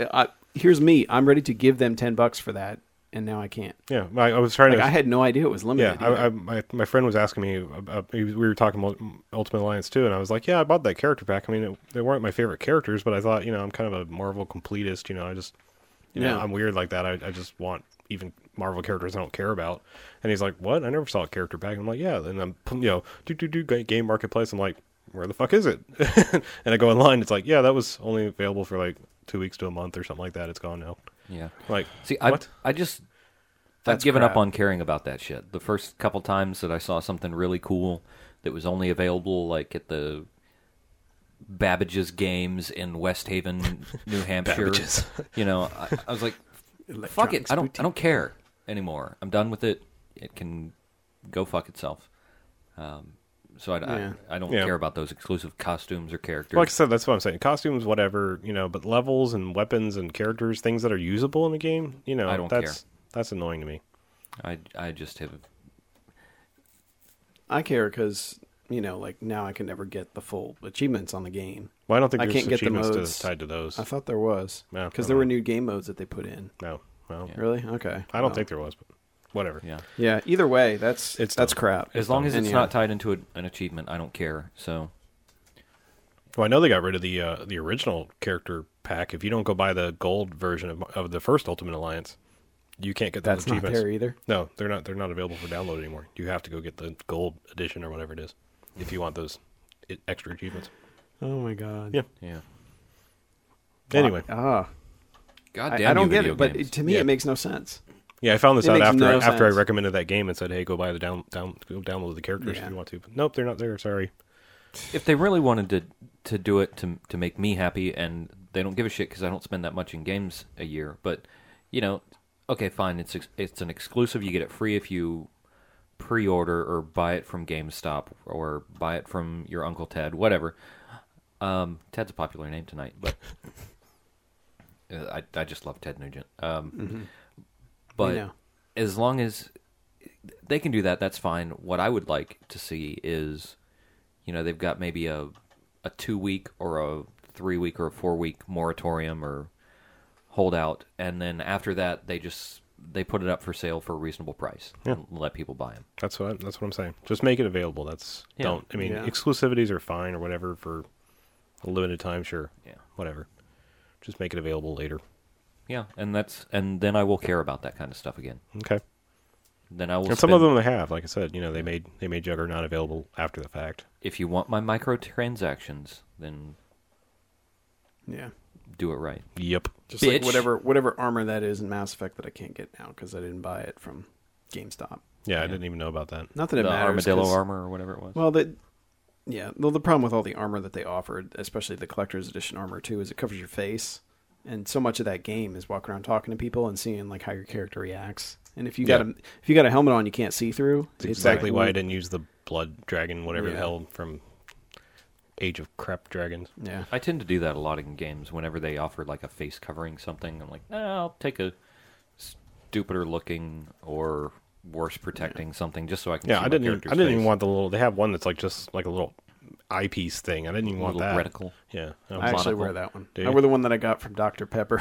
here's me. I'm ready to give them ten bucks for that, and now I can't. Yeah, I, I was trying Like, to. I had no idea it was yeah, limited. I, I, my my friend was asking me. About, we were talking about Ultimate Alliance too, and I was like, "Yeah, I bought that character pack. I mean, it, they weren't my favorite characters, but I thought, you know, I'm kind of a Marvel completist. You know, I just, you know, Yeah. I'm weird like that. I, I just want even Marvel characters I don't care about." And he's like, "What? I never saw a character pack." And I'm like, "Yeah." And I'm, you know, do do do game marketplace. I'm like, "Where the fuck is it?" And I go online. It's like, "Yeah, that was only available for like two weeks to a month or something like that. It's gone now." Yeah. Like, See, I what? I just That's I've given crap. up on caring about that shit. The first couple times that I saw something really cool that was only available like at the Babbage's Games in West Haven, New Hampshire. Babbage's. You know, I, I was like, fuck it. I don't I don't care anymore. I'm done with it. It can go fuck itself. Um, so I, Yeah. I, I don't Yeah. care about those exclusive costumes or characters. Like I said, that's what I'm saying. Costumes, whatever, you know, but levels and weapons and characters, things that are usable in the game, you know, I don't that's care. that's annoying to me. I, I just have I care because, you know, like now I can never get the full achievements on the game. Well, I don't think I there's can't get the achievements to- modes. tied to those. I thought there was. No, Because I there were don't. new game modes that they put in. No, well, Yeah. Really? Okay. I don't No. think there was, but whatever. yeah. Yeah, either way, that's It's that's dumb. crap. As long as And it's yeah. not tied into a, an achievement, I don't care. So Well, I know they got rid of the uh, the original character pack. If you don't go buy the gold version of, of the first Ultimate Alliance, you can't get those That's not achievements. there either. No, they're not. They're not available for download anymore. You have to go get the gold edition or whatever it is if you want those i- extra achievements. Oh my god. Yeah. yeah. Anyway, Ah. God I, damn I don't you get video it, but games. it, to me Yeah. it makes no sense. yeah, I found this It out makes after no after I sense. recommended that game and said, "Hey, go buy the down down go download the characters Yeah. if you want to." But nope, they're not there. Sorry. If they really wanted to to do it to to make me happy, and they don't give a shit because I don't spend that much in games a year, but you know, okay, fine, it's ex- it's an exclusive. You get it free if you pre-order or buy it from GameStop or buy it from your Uncle Ted, whatever. Um, Ted's a popular name tonight, but uh, I I just love Ted Nugent. Um, Mm-hmm. But know. as long as they can do that, that's fine. What I would like to see is, you know, they've got maybe a a two week or a three week or a four week moratorium or holdout, and then after that they just they put it up for sale for a reasonable price Yeah. and let people buy them. That's what that's what I'm saying. Just make it available. That's Yeah. don't. I mean, Yeah. exclusivities are fine or whatever for a limited time. Sure. Yeah, Whatever. Just make it available later. yeah, and that's and then I will care about that kind of stuff again. Okay. Then I will. And some of spend- them they have, like I said, you know, they made they made Juggernaut available after the fact. If you want my microtransactions, then Yeah. do it right. Yep. Just like Bitch. whatever whatever armor that is in Mass Effect that I can't get now because I didn't buy it from GameStop. Yeah, I didn't even know about that. Not that it The matters. armadillo 'cause- armor or whatever it was. Well, the yeah, well, the problem with all the armor that they offered, especially the collector's edition armor too, is it covers your face, and so much of that game is walking around talking to people and seeing like how your character reacts. And if you got Yeah. a if you got a helmet on, you can't see through. It's exactly like, why I didn't use the Blood Dragon, whatever the Yeah. hell from Age of Crap Dragons. Yeah, I tend to do that a lot in games. Whenever they offer like a face covering something, I'm like, nah, I'll take a stupider looking or worse protecting something just so I can. Yeah, see I my didn't. Even, character's I didn't face. even want the little. They have one that's like just like a little eyepiece thing. I didn't even a want little that. reticle. Yeah. I I was actually monocle. wear that one. Do I you? wear the one that I got from Doctor Pepper.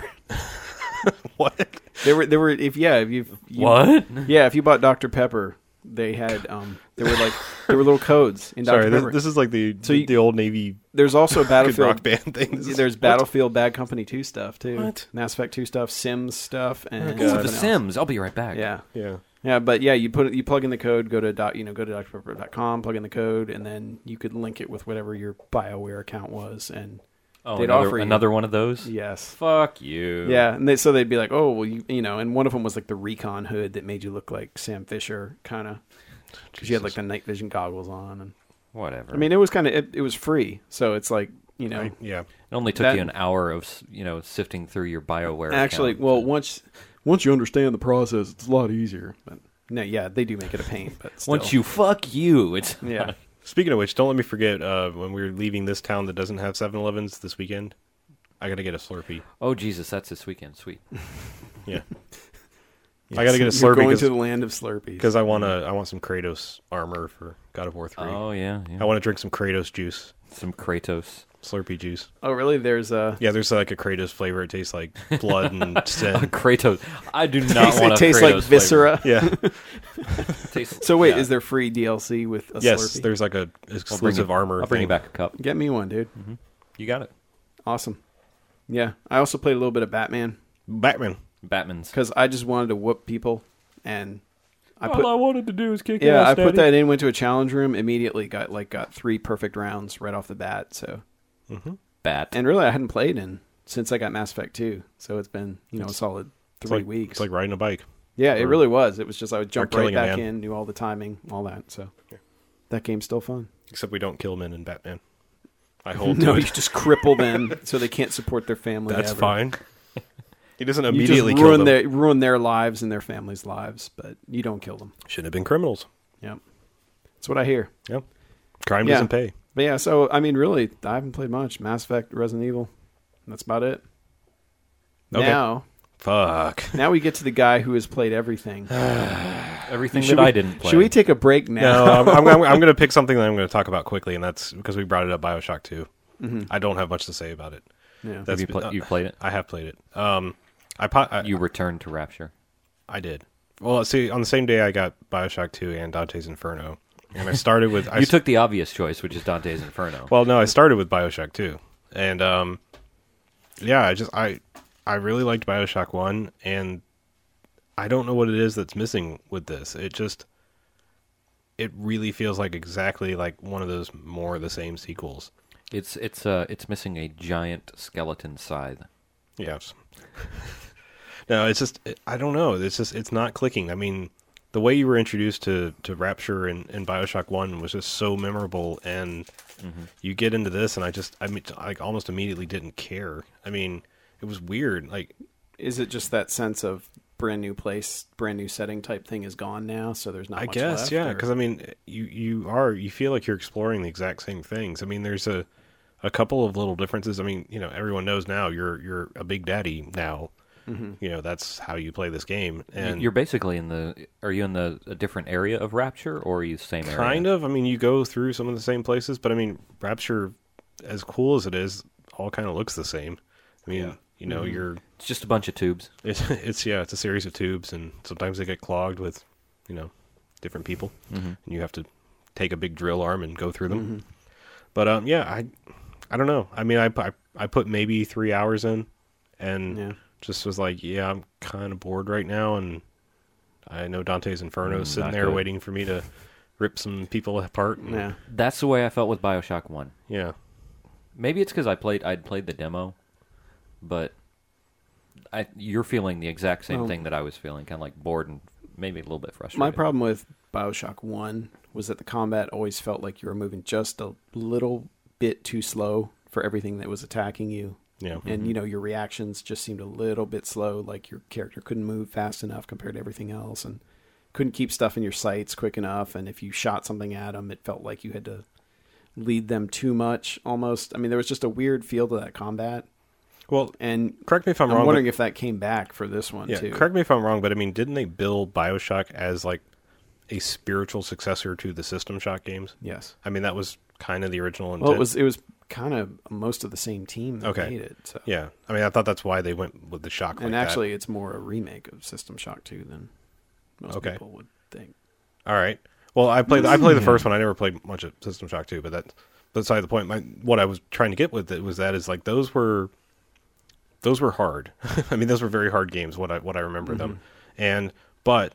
what? they were they were if yeah if you, you What? yeah if you bought Doctor Pepper, they had um they were like there were little codes in Doctor Sorry, this, Pepper. this is like the So you- the old Navy There's also rock Battlefield. band thing. This is- There's what? Battlefield Bad Company two stuff too. What? Mass Effect two stuff, Sims stuff, and Oh, Ooh, God. The something else. Sims. I'll be right back. Yeah, Yeah. yeah, but yeah, you put it, you plug in the code, go to doc, you know, go to dr pepper dot com, plug in the code, and then you could link it with whatever your BioWare account was, and Oh, They'd another, offer you- another one of those. yes, Fuck you. yeah, and they, so they'd be like, oh, well, you you know, and one of them was like the Recon hood that made you look like Sam Fisher, kind of, because you had like the night vision goggles on, and Whatever. I mean, it was kind of it, it was free, so it's like you know. I- yeah. it only took that- you an hour of s- you know sifting through your BioWare. Actually, account. well, once once you understand the process, it's a lot easier. But no, yeah, they do make it a pain. But still. once you fuck you, it's yeah, Speaking of which, don't let me forget uh, when we're leaving this town that doesn't have seven elevens this weekend. I got to get a Slurpee. Oh Jesus, that's this weekend. Sweet. Yeah. Yes. I got to get a You're Slurpee going because to the land of Slurpees because I want to. I want some Kratos armor for God of War three. Oh yeah, yeah. I want to drink some Kratos juice. Some Kratos. Slurpee juice. Oh, really? There's a. Yeah, there's like a Kratos flavor. It tastes like blood and sin. Kratos. I do not Tastes, want it a tastes Kratos like viscera. Yeah. Tastes, So wait, yeah. is there free D L C with a Yes, Slurpee? there's like a I'll bring exclusive you, armor. I'll bring you thing. back a cup. Get me one, dude. Mm-hmm. You got it. Awesome. Yeah, I also played a little bit of Batman Batman. Batman's. because I just wanted to whoop people, and I All put I wanted to do is kick yeah ass, I put Daddy. that in, went to a challenge room, immediately got like got three perfect rounds right off the bat. So Mm-hmm. Bat. and really I hadn't played in since I got Mass Effect two, so it's been you know a solid It's three like, weeks. It's like riding a bike. yeah, it or- really was. It was just I would jump right killing a back man. in, knew all the timing, all that. So Yeah. that game's still fun. Except we don't kill men in Batman. I hold No, to you it. just cripple them so they can't support their family. That's ever. fine. He doesn't You immediately just kill ruin them. their ruin their lives and their families' lives, but you don't kill them. Shouldn't have been criminals. Yep, that's what I hear. Yep. Crime Yeah. doesn't pay. But yeah, so I mean, really, I haven't played much. Mass Effect, Resident Evil. That's about it. Okay. Now, Fuck. now we get to the guy who has played everything. Everything Should that we- I didn't play. Should we take a break now? No, I'm, I'm, I'm, I'm going to pick something that I'm going to talk about quickly, and that's because we brought it up. BioShock two. Mhm. I don't have much to say about it. Yeah. Have That's you, pla- uh, you played it? I have played it. Um, I, po- I You returned to Rapture. I did. Well, see, on the same day I got BioShock two and Dante's Inferno, and I started with. I You s- took the obvious choice, which is Dante's Inferno. Well, no, I started with BioShock two, and um, yeah, I just I I really liked BioShock one, and I don't know what it is that's missing with this. It just it really feels like exactly like one of those more of the same sequels. It's it's uh it's missing a giant skeleton scythe. Yes. No, it's just I don't know. It's just it's not clicking. I mean, the way you were introduced to, to Rapture and, and BioShock one was just so memorable, and Mm-hmm. you get into this, and I just I mean, like almost immediately didn't care. I mean, it was weird. Like, Is it just that sense of brand new place, brand new setting type thing is gone now? So there's not. I much guess, left, yeah, or- because I mean, you you are you feel like you're exploring the exact same things. I mean, there's a a couple of little differences. I mean, you know, everyone knows now you're you're a big daddy now. Mhm. You know, that's how you play this game, and You're basically in the. Are you in the a different area of Rapture, or are you the same area? kind of. I mean, you go through some of the same places, but I mean, Rapture, as cool as it is, all kind of looks the same. I mean, Yeah. you know, Mhm. you're It's just a bunch of tubes. it's it's yeah, it's a series of tubes, and sometimes they get clogged with, you know, different people, Mm-hmm. and you have to take a big drill arm and go through them. Mhm. But um, yeah, I I don't know. I mean, I I, I put maybe three hours in, and Yeah. just was like, yeah, I'm kind of bored right now, and I know Dante's Inferno is Mm, sitting not there good. waiting for me to rip some people apart. and- Yeah. That's the way I felt with Bioshock One. yeah. Maybe it's because I played. I'd played the demo, but I you're feeling the exact same Well- thing that I was feeling, kind of like bored and maybe a little bit frustrated. My problem with Bioshock one was that the combat always felt like you were moving just a little bit too slow for everything that was attacking you. Yeah. And, you know, your reactions just seemed a little bit slow, like your character couldn't move fast enough compared to everything else and couldn't keep stuff in your sights quick enough. And if you shot something at them, it felt like you had to lead them too much almost. I mean, there was just a weird feel to that combat. Well, And correct me if I'm, I'm wrong. wondering but, if that came back for this one, yeah, too. correct me if I'm wrong, but I mean, didn't they build BioShock as like a spiritual successor to the System Shock games? Yes. I mean, that was kind of the original intent. Well, it was it was kind of most of the same team that Okay. made it. So. Yeah, I mean, I thought that's why they went with the Shock. And like actually, it's more a remake of System Shock two than most Okay. people would think. that. All right. Well, I played. I played the first one. I never played much of System Shock two, but that's beside the point. My what I was trying to get with it was that is like those were those were hard. I mean, those were very hard games. What I what I remember them, and but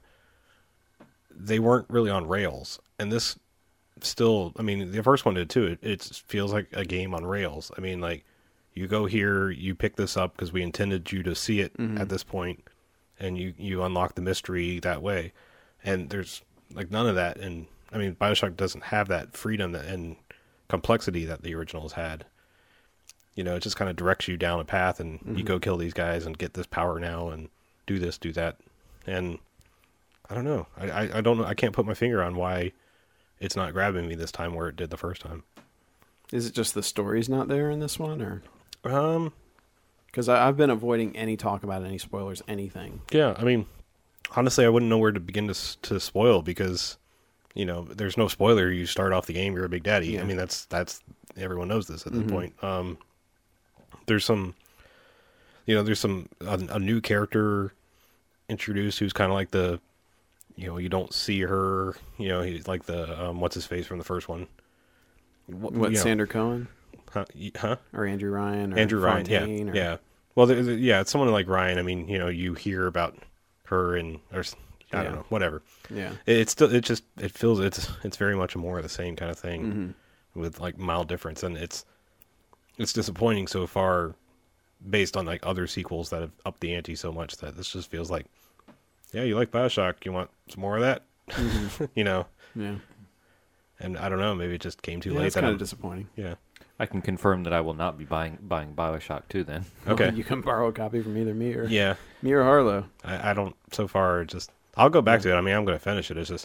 they weren't really on rails. And this still, I mean, the first one did too. It, it feels like a game on rails. I mean, like you go here, you pick this up because we intended you to see it Mhm. at this point, and you you unlock the mystery that way. And there's like none of that. And I mean, BioShock doesn't have that freedom that, and complexity that the originals had. You know, it just kind of directs you down a path, and you Mhm. go kill these guys and get this power now, and do this, do that, and I don't know. I, I, I don't know. I can't put my finger on why it's not grabbing me this time where it did the first time. Is it just the story's not there in this one, or Um, because I've been avoiding any talk about any spoilers, anything? yeah. I mean, honestly, I wouldn't know where to begin to s- to spoil because, you know, there's no spoiler. You start off the game, you're a big daddy. Yeah. I mean, that's that's everyone knows this at Mm-hmm. that point. Um, there's some, you know, there's some a, a new character introduced who's kind of like the, you know, you don't see her. You know, he's like the um, what's his face from the first one. What, you know, Sander Cohen Huh? y- huh? or Andrew Ryan or Andrew Ryan, yeah, Fontaine or, yeah. Well, there, there- yeah, it's someone like Ryan. I mean, you know, you hear about her and or s- I don't Yeah. know, whatever. yeah. It, it's still, it just, it feels it's, it's very much more of the same kind of thing Mm-hmm. with like mild difference, and it's, it's disappointing so far, based on like other sequels that have upped the ante so much that this just feels like, yeah, you like BioShock, you want some more of that, Mm-hmm. you know? Yeah. And I don't know, maybe it just came too Yeah, late. it's that kind I'm- of disappointing. yeah. I can confirm that I will not be buying buying Bioshock two then. Okay. Well, you can borrow a copy from either me or Yeah. me or Harlow. I, I don't. So far, just I'll go back to it. I mean, I'm going to finish it. It's just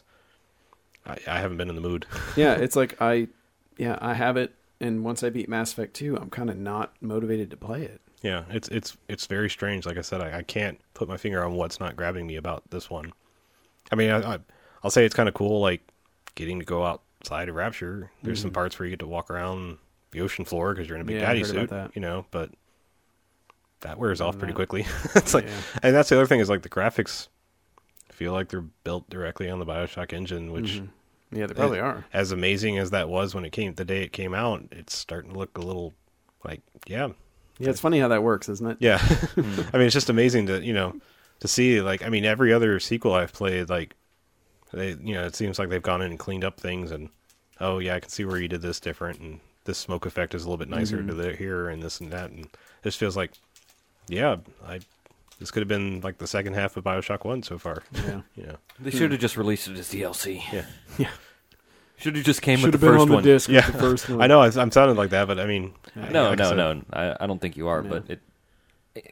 I, I haven't been in the mood. Yeah, it's like I, yeah, I have it, and once I beat Mass Effect two, I'm kind of not motivated to play it. Yeah, it's it's it's very strange. Like I said, I, I can't put my finger on what's not grabbing me about this one. I mean, I, I I'll say it's kind of cool, like getting to go outside of Rapture. There's some parts where you get to walk around the ocean floor because you're in a big Yeah, I daddy heard suit, about that. you know. But that wears off pretty that. quickly. It's like, Yeah. and that's the other thing is like the graphics feel like they're built directly on the BioShock engine, which. Mhm. Yeah, they probably are. As amazing as that was when it came, the day it came out, it's starting to look a little like, yeah, Yeah, it's funny how that works, isn't it? yeah. I mean, it's just amazing to, you know, to see, like, I mean, every other sequel I've played, like, they, you know, it seems like they've gone in and cleaned up things and, oh, yeah, I can see where you did this different and this smoke effect is a little bit nicer Mhm. to the here and this and that. And this feels like, yeah, I, this could have been like the second half of BioShock one so far. Yeah. You know, They should have just released it as D L C. yeah. Yeah. Should have just came Should with have the been first on the one. disc Yeah. with the first one. I know I- I'm sounding like that, but I mean, Yeah. No, like I no, said- no. I, I don't think you are, Yeah. but it, it.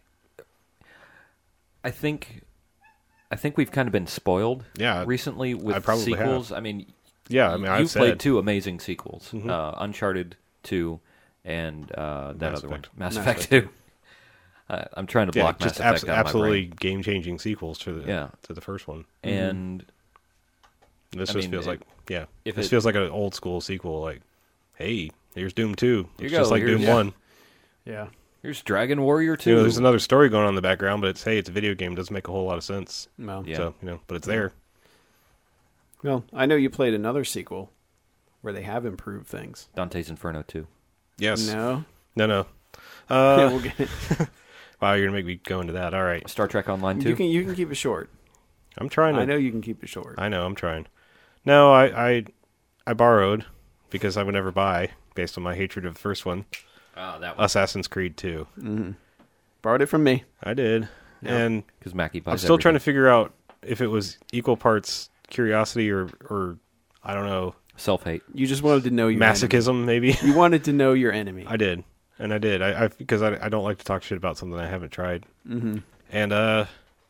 I think, I think we've kind of been spoiled. Yeah, recently with I probably have. sequels. I mean, yeah, I mean, I've you've played said, two amazing sequels: Mhm. uh, Uncharted two and uh, that Mass other Effect. one, Mass, Mass Effect Effect two. Uh, I'm trying to yeah, block just Mass Effect abs- out of my brain. absolutely game-changing sequels to the Yeah. to the first one. And This I just mean, feels it- like, yeah, if this it- feels like an old school sequel. Like, hey, here's Doom two. Here It's you just go, like here's- Doom yeah. one. Yeah. here's Dragon Warrior two. You know, there's another story going on in the background, but it's hey, it's a video game. It doesn't make a whole lot of sense. Well, Yeah. So you know, but it's there. well, I know you played another sequel where they have improved things. Dante's Inferno two. Yes. No. No. No. yeah, Uh, we'll get it. wow, you're gonna make me go into that. All right, Star Trek Online two. You can you can keep it short. I'm trying to. I know you can keep it short. I know. I'm trying. No, I, I, I borrowed because I would never buy based on my hatred of the first one. Oh, that one. Assassin's Creed two. Mm-hmm. Borrowed it from me. I did, Yeah. and Because Mackie buys I'm still trying to everything. figure out if it was equal parts curiosity or, or I don't know, Self-hate. You just wanted to know your enemy. masochism. Maybe You wanted to know your enemy. I did, and I did. I, I because I, I don't like to talk shit about something I haven't tried. Mm-hmm. And uh,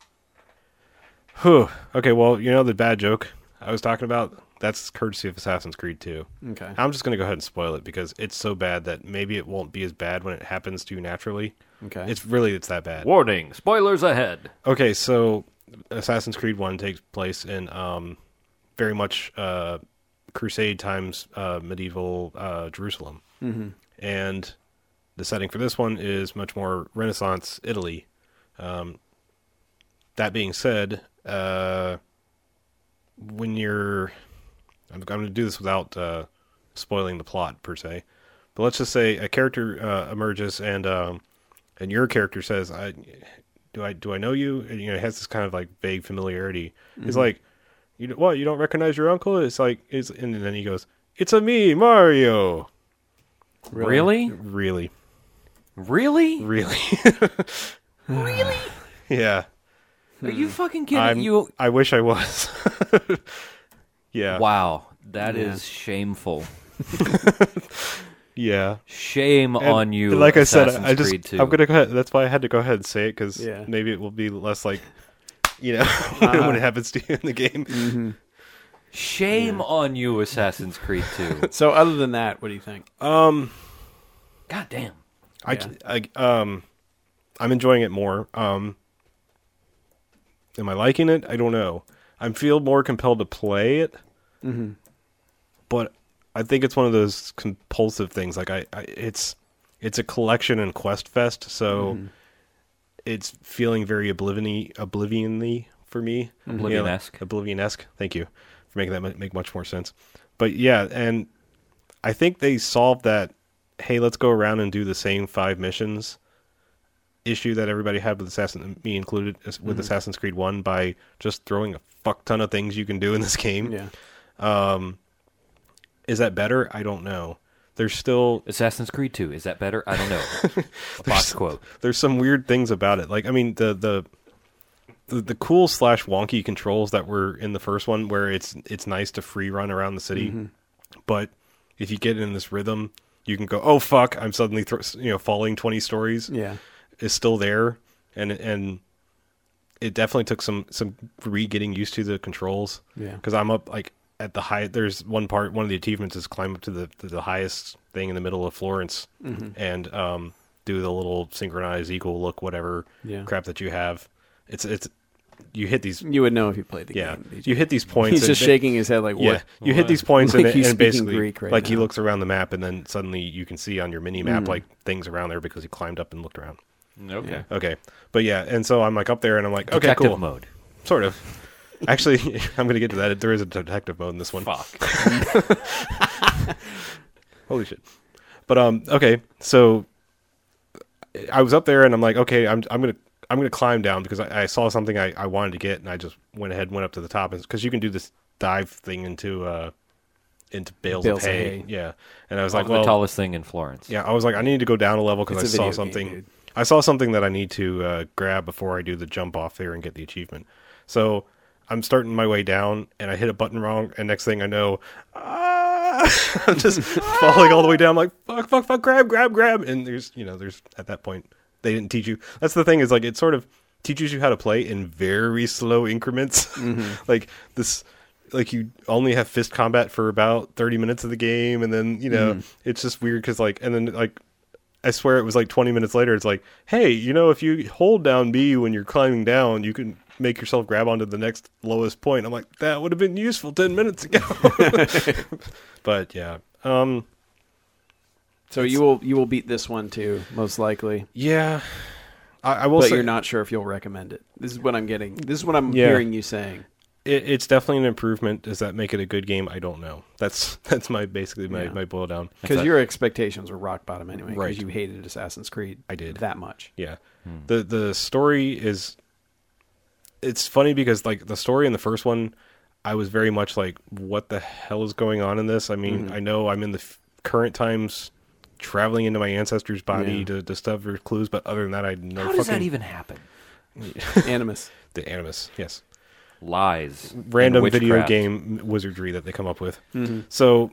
whew. Okay, well, you know the bad joke I was talking about. That's courtesy of Assassin's Creed two. Okay. I'm just gonna go ahead and spoil it because it's so bad that maybe it won't be as bad when it happens to you naturally. Okay. It's really it's that bad. Warning: spoilers ahead. Okay, so Assassin's Creed one takes place in um, very much uh, Crusade times uh, medieval uh, Jerusalem. mm-hmm. And the setting for this one is much more Renaissance Italy. Um, that being said, uh, when you're... I'm, I'm going to do this without uh, spoiling the plot, per se. But let's just say a character uh, emerges and um, and your character says, I... Do I do I know you? And, you know, it has this kind of like vague familiarity. Mm-hmm. He's like, "You what? You don't recognize your uncle?" It's like, it's, and then he goes, "It's a me, Mario." Really? Really, Really? really, Really? yeah. Are you fucking kidding? I'm, You. I wish I was. yeah, Wow, that is Yeah. shameful. yeah. Shame And on you. Like I said, Assassin's I just Creed two. I'm gonna go ahead. That's why I had to go ahead and say it because Yeah. maybe it will be less like, you know, when it happens to you in the game. Mm-hmm. Shame on you, Assassin's Creed two. So other than that, what do you think? Um. God damn. I, Yeah. I um I'm enjoying it more. Um am I liking it? I don't know. I feel more compelled to play it, Mm-hmm. but I think it's one of those compulsive things. Like I, I it's it's a collection and quest fest, so mm-hmm. it's feeling very oblivion-y, oblivion-y for me. Oblivion-esque. You know, Oblivion-esque. Thank you for making that make much more sense. But yeah, and I think they solved that, hey, let's go around and do the same five missions issue that everybody had with Assassin, me included, with mm-hmm. Assassin's Creed one by just throwing a fuck ton of things you can do in this game. Yeah. Um, is that better? I don't know. There's still... Assassin's Creed two, is that better? I don't know. Box quote. There's some weird things about it. Like, I mean, the... the The, the cool slash wonky controls that were in the first one, where it's it's nice to free run around the city, mm-hmm. but if you get in this rhythm, you can go, oh fuck, I'm suddenly th- you know falling twenty stories. Yeah, is still there, and and it definitely took some some re getting used to the controls. Yeah, because I'm up like at the high. There's one part, one of the achievements is climb up to the to the highest thing in the middle of Florence, mm-hmm. and um do the little synchronized eagle look whatever yeah. crap that you have. It's it's you hit these. You would know if you played the yeah, game. You hit these points. He's just they, shaking his head like, what? Yeah, you what? hit these points like and, he's and basically, Greek right like now. he looks around the map and then suddenly you can see on your mini map mm. like things around there because he climbed up and looked around. Okay. Yeah. Okay. But yeah, and so I'm like up there and I'm like, okay, detective cool. mode. Sort of. Actually, I'm going to get to that. There is a detective mode in this one. Fuck. Holy shit. But um, okay, so I was up there and I'm like, okay, I'm I'm gonna I'm gonna climb down because I, I saw something I, I wanted to get and I just went ahead and went up to the top because you can do this dive thing into uh into bales, bales of, hay. of hay. Yeah, and I was Oh, like, the well, tallest thing in Florence. yeah, I was like, I need to go down a level because I It's a saw video something. game, dude. I saw something that I need to uh, grab before I do the jump off there and get the achievement. So I'm starting my way down, and I hit a button wrong, and next thing I know, ah, I'm just falling all the way down. I'm like, fuck, fuck, fuck, grab, grab, grab. And there's, you know, there's at that point, they didn't teach you. That's the thing is, like, it sort of teaches you how to play in very slow increments. Mm-hmm. Like, this, like, you only have fist combat for about thirty minutes of the game, and then, you know, mm. it's just weird because, like, and then, like, I swear it was like twenty minutes later, it's like, hey, you know, if you hold down B when you're climbing down, you can make yourself grab onto the next lowest point. I'm like, that would have been useful ten minutes ago. But yeah. Um, so you will you will beat this one too, most likely. Yeah. I, I will but say, you're not sure if you'll recommend it. This is what I'm getting. This is what I'm yeah. hearing you saying. It, it's definitely an improvement. Does that make it a good game? I don't know. That's that's my basically my, Yeah. my boil down. Because your expectations were rock bottom anyway. Because Right. you hated Assassin's Creed. I did. That much. Yeah. Hmm. The the story is it's funny because like the story in the first one, I was very much like, what the hell is going on in this? I mean, mm-hmm. I know I'm in the f- current times traveling into my ancestor's body Yeah. to discover clues, but other than that, I know How fucking... does that even happen? Animus. The Animus, yes. Lies. Random and video witchcraft. game wizardry that they come up with. Mm-hmm. So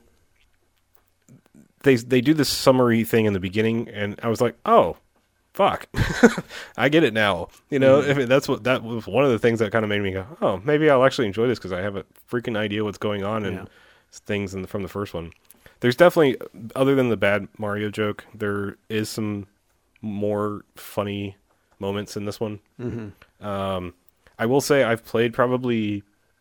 they they do this summary thing in the beginning, and I was like, oh, fuck, I get it now. You know, mm-hmm. if that's what that was one of the things that kind of made me go, oh, maybe I'll actually enjoy this because I have a freaking idea what's going on and yeah. things in the, from the first one. There's definitely, other than the bad Mario joke, there is some more funny moments in this one. Mm-hmm. Um, I will say I've played probably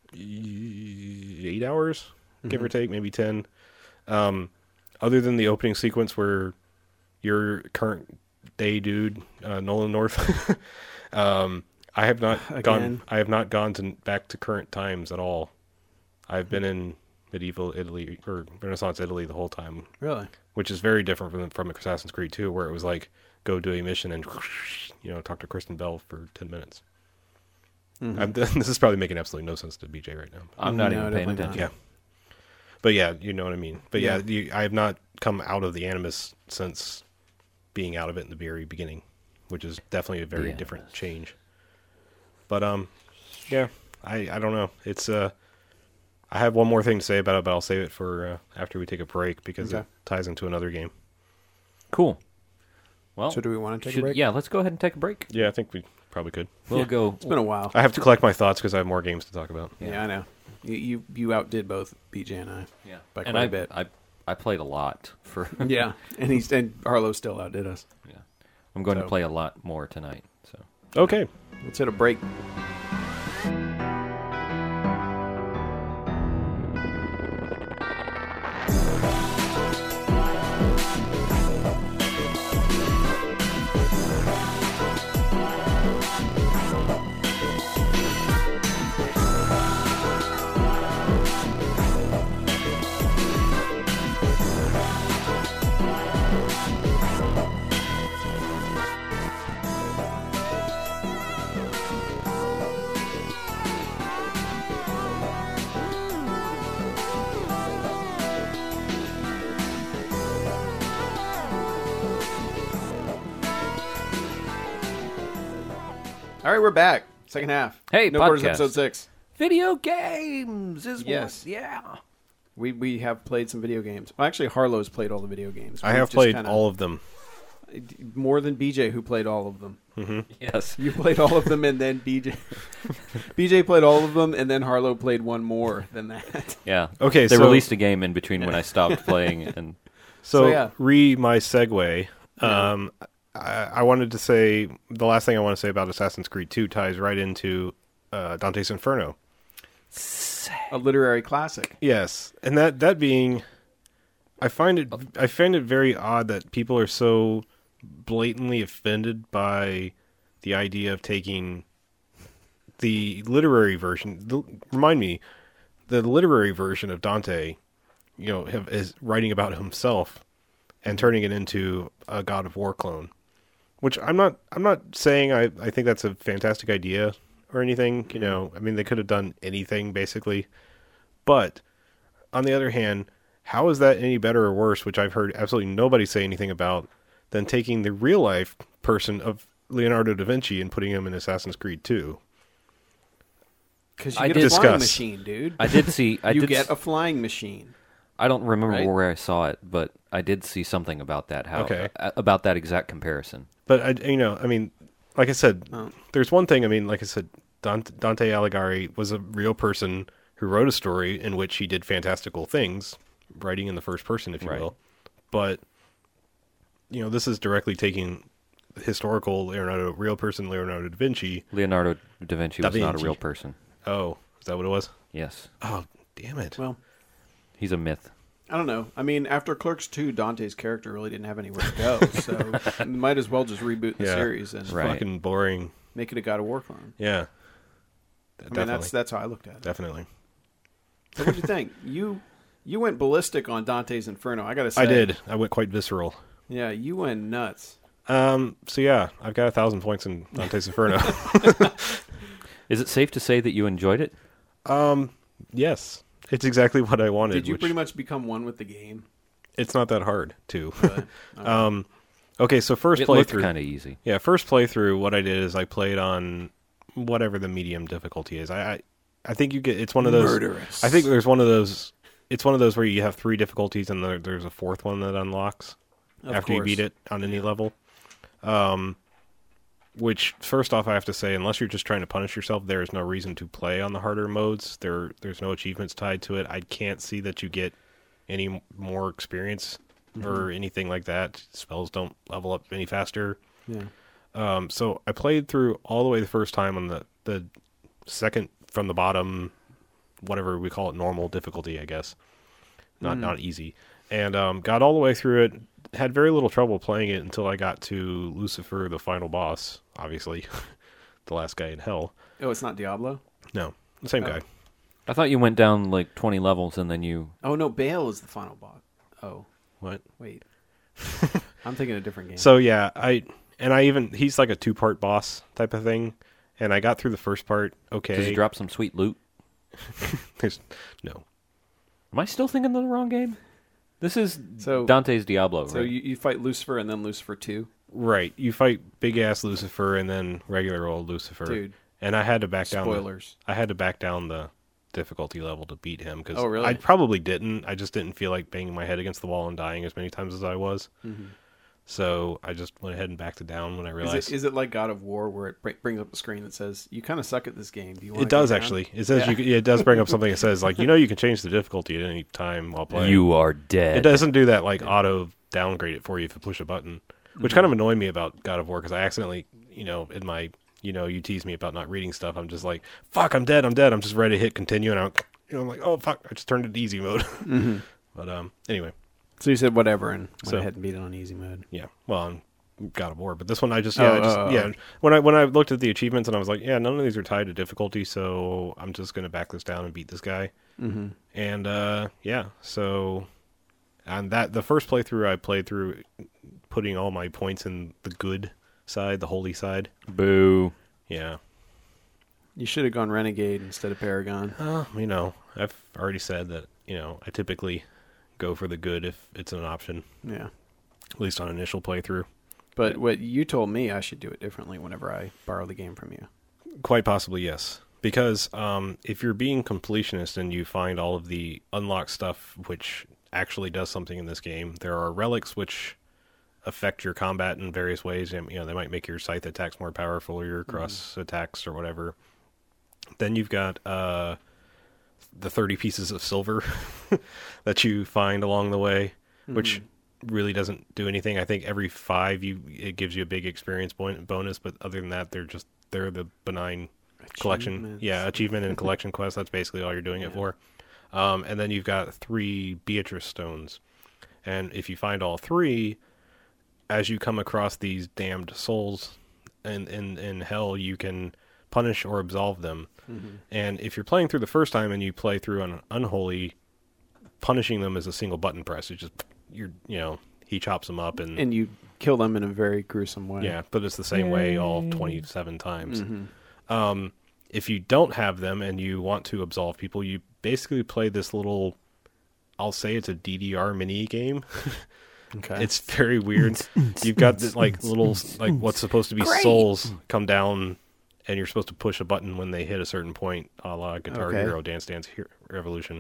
eight hours, mm-hmm. give or take, maybe ten. Um, other than the opening sequence where your current day dude, uh, Nolan North, um, I have not Again. gone. I have not gone to back to current times at all. I've been in medieval Italy or Renaissance Italy the whole time. Really? Which is very different from from Assassin's Creed two, where it was like go do a mission and you know talk to Kristen Bell for ten minutes. Mm-hmm. I'm, this is probably making absolutely no sense to B J right now. I'm not No, even paying definitely attention. Yeah, but yeah, you know what I mean. But yeah, Yeah. you, I have not come out of the Animus since being out of it in the very beginning, which is definitely a very The different Animus. change. But um, yeah, I I don't know. It's uh, I have one more thing to say about it, but I'll save it for uh, after we take a break because Okay. it ties into another game. Cool. Well, So do we want to take should- a break? yeah, let's go ahead and take a break. Yeah, I think we probably could. We'll Yeah. go. It's been a while. I have to collect my thoughts because I have more games to talk about. Yeah, Yeah. I know. You, you you outdid both B J and I. Yeah, by and quite I, a bit. I I played a lot for. Yeah, and he's and Arlo still outdid us. Yeah, I'm going So- to play a lot more tonight. So Okay. Let's hit a break. All right, we're back. Second half. Hey, No Quarters podcast. episode six. Video games is Yes. what, yeah. We we have played some video games. Well, actually, Harlow's played all the video games. I We've have just played kinda- all of them. more than B J, who played all of them. Yes. You played all of them, and then B J. B J played all of them, and then Harlow played one more than that. Yeah. Okay, They so released a game in between when I stopped playing and so, So, yeah. re my segue. Yeah. Um, I, I wanted to say the last thing I want to say about Assassin's Creed two ties right into uh, Dante's Inferno. A literary classic. Yes, and that that being, I find it I find it very odd that people are so blatantly offended by the idea of taking the literary version. The, remind me, the literary version of Dante, you know, have, is writing about himself and turning it into a God of War clone. Which I'm not. I'm not saying I. I think that's a fantastic idea or anything. You know, I mean, they could have done anything basically. But on the other hand, how is that any better or worse? Which I've heard absolutely nobody say anything about than taking the real life person of Leonardo da Vinci and putting him in Assassin's Creed two. Because you I get did a flying discuss. machine, dude. I did see I you did get s- a flying machine. I don't remember right? where I saw it, but I did see something about that how Okay. uh, about that exact comparison. But I, you know, I mean, like I said, Oh. there's one thing. I mean, like I said, Dante, Dante Alighieri was a real person who wrote a story in which he did fantastical things, writing in the first person, if you Right. will. But you know, this is directly taking historical Leonardo, real person Leonardo da Vinci. Leonardo da Vinci Da was not a Vinci. real person. Oh, is that what it was? Yes. Oh, damn it! Well, He's a myth. I don't know. I mean, after Clerks two, Dante's character really didn't have anywhere to go, so might as well just reboot the Yeah. series and Right. Fucking boring. make it a God of War clone. Yeah, I mean, definitely, that's that's how I looked at it. definitely. So what do you think? You you went ballistic on Dante's Inferno. I gotta say, I did. I went quite visceral. Yeah, you went nuts. Um. So yeah, I've got a thousand points in Dante's Inferno. Is it safe to say that you enjoyed it? Um. Yes, it's exactly what I wanted. Did you which pretty much become one with the game? It's not that hard too. But, okay. um. Okay, so first It looked playthrough. kind of easy. Yeah, first playthrough. What I did is I played on whatever the medium difficulty is. I, I, I think you get. It's one of those. Murderous. I think there's one of those. It's one of those where you have three difficulties and there, there's a fourth one that unlocks Of after you course. beat it on any level. Um, which first off, I have to say, unless you're just trying to punish yourself, there is no reason to play on the harder modes. There, there's no achievements tied to it. I can't see that you get any m- more experience or anything like that. Spells don't level up any faster. Yeah. Um, so I played through all the way the first time on the, the second from the bottom, whatever we call it, normal difficulty, I guess. Not Mm. not easy. And um, got all the way through it. Had very little trouble playing it until I got to Lucifer, the final boss, obviously. The last guy in hell. Oh, it's not Diablo? No, the same Oh. guy. I thought you went down like twenty levels and then you. Oh, no, Bale is the final boss. Oh, What? wait. I'm thinking a different game. So yeah, I and I even he's like a two part boss type of thing. And I got through the first part okay. Does he drop some sweet loot? There's, no. Am I still thinking of the wrong game? This is So- Dante's Diablo, So right? you, you fight Lucifer and then Lucifer two? Right. You fight big ass Lucifer and then regular old Lucifer. Dude. And I had to back down. the- Spoilers. I had to back down the difficulty level to beat him because Oh, really? I probably didn't. I just didn't feel like banging my head against the wall and dying as many times as I was. Mhm. So I just went ahead and backed it down when I Is realized it, is it like God of War where it br- brings up a screen that says, you kind of suck at this game. Do you want it does actually. It says Yeah. you. can- It does bring up something that says like you know you can change the difficulty at any time while playing. You are dead. It doesn't do that like auto downgrade it for you if you push a button, which Mm-hmm. kind of annoyed me about God of War because I accidentally, you know, in my, you know, you tease me about not reading stuff. I'm just like, fuck, I'm dead, I'm dead. I'm just ready to hit continue, and I'm, you know, I'm like, oh fuck, I just turned it to easy mode. Mm-hmm. But um, anyway, So you said whatever and went So- ahead and beat it on easy mode. yeah, well, I'm God of War, but this one I just, yeah, Oh, I just, oh, oh. yeah. When I when I looked at the achievements and I was like, yeah, none of these are tied to difficulty, so I'm just gonna back this down and beat this guy. Mm-hmm. And uh, yeah, so and that the first playthrough I played through, putting all my points in the good side, the holy side. Boo. Yeah, You should have gone Renegade instead of Paragon. uh, you know, I've already said that. You know, I typically go for the good if it's an option, Yeah. at least on initial playthrough. But what you told me, I should do it differently whenever I borrow the game from you. Quite possibly, yes. Because um, if you're being completionist and you find all of the unlocked stuff which actually does something in this game, there are relics which affect your combat in various ways. You know, they might make your scythe attacks more powerful or your cross mm-hmm. attacks or whatever. Then you've got uh, the thirty pieces of silver that you find along the way, mm-hmm. which really doesn't do anything. I think every five you it gives you a big experience point bonus, but other than that, they're just they're the benign collection. Yeah, achievement and collection quest. That's basically all you're doing yeah. it for. Um, and then you've got three Beatrice stones. And if you find all three, as you come across these damned souls in, in, in hell, you can punish or absolve them. Mm-hmm. And if you're playing through the first time and you play through on Unholy, punishing them is a single button press. It's just, you're, you know, he chops them up and... And you kill them in a very gruesome way. Yeah, but it's the same Yay. way all twenty-seven times. Mm-hmm. Um, if you don't have them and you want to absolve people, you basically play this little, I'll say it's a D D R mini game. Okay. It's very weird. You've got this, like little, like what's supposed to be Great. souls come down and you're supposed to push a button when they hit a certain point, a la Guitar okay. Hero, Dance Dance Hero, Revolution.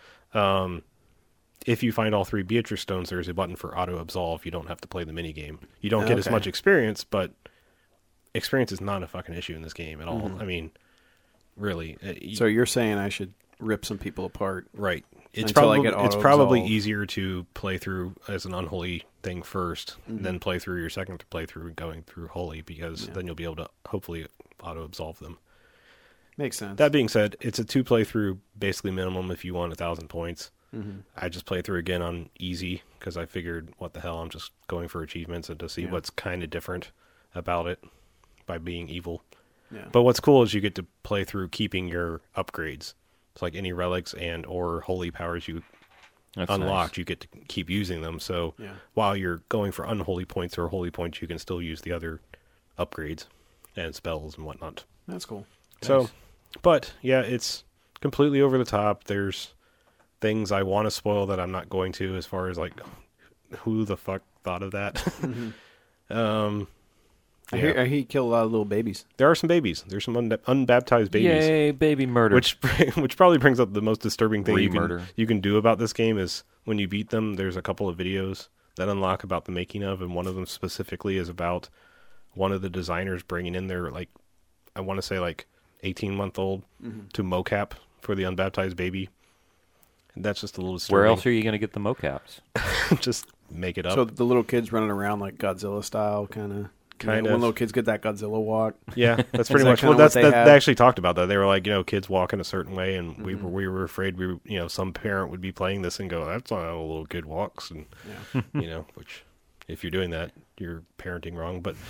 Um, if you find all three Beatrice stones, there's a button for auto absolve. You don't have to play the mini game. You don't get okay. as much experience, but experience is not a fucking issue in this game at all. Mm-hmm. I mean, really. It, so you're saying I should rip some people apart, right? It's probably it's probably easier to play through as an unholy thing first, mm-hmm. then play through your second playthrough going through holy, because yeah. then you'll be able to hopefully auto absolve them. Makes sense. That being said, it's a two playthrough basically minimum if you want a thousand points. Mm-hmm. I just played through again on easy because I figured, what the hell, I'm just going for achievements and to see yeah. what's kind of different about it by being evil. Yeah. But what's cool is you get to play through keeping your upgrades. It's like any relics and or holy powers you That's unlocked, nice. you get to keep using them. So yeah. while you're going for unholy points or holy points, you can still use the other upgrades and spells and whatnot. That's cool. So, nice. But yeah, it's completely over the top. There's things I want to spoil that I'm not going to, as far as like, who the fuck thought of that? Mm-hmm. um, I yeah. hear he killed a lot of little babies. There are some babies. There's some un- unbaptized babies. Yay, baby murder. Which which probably brings up the most disturbing thing you Re-murder. can, you can do about this game is when you beat them, there's a couple of videos that unlock about the making of, and one of them specifically is about one of the designers bringing in their, like, I want to say like eighteen-month-old mm-hmm. to mocap for the unbaptized baby. And that's just a little disturbing. Where else are you going to get the mocaps? Just make it up. So the little kids running around like Godzilla style, kind of. Kind of. When little kids get that Godzilla walk. Yeah, that's pretty much. Well, that's that, they actually talked about that. They were like, you know, kids walk in a certain way, and mm-hmm. we were we were afraid we, were, you know, some parent would be playing this and go, "That's not how a little kid walks," and yeah. you know, which if you're doing that, you're parenting wrong. But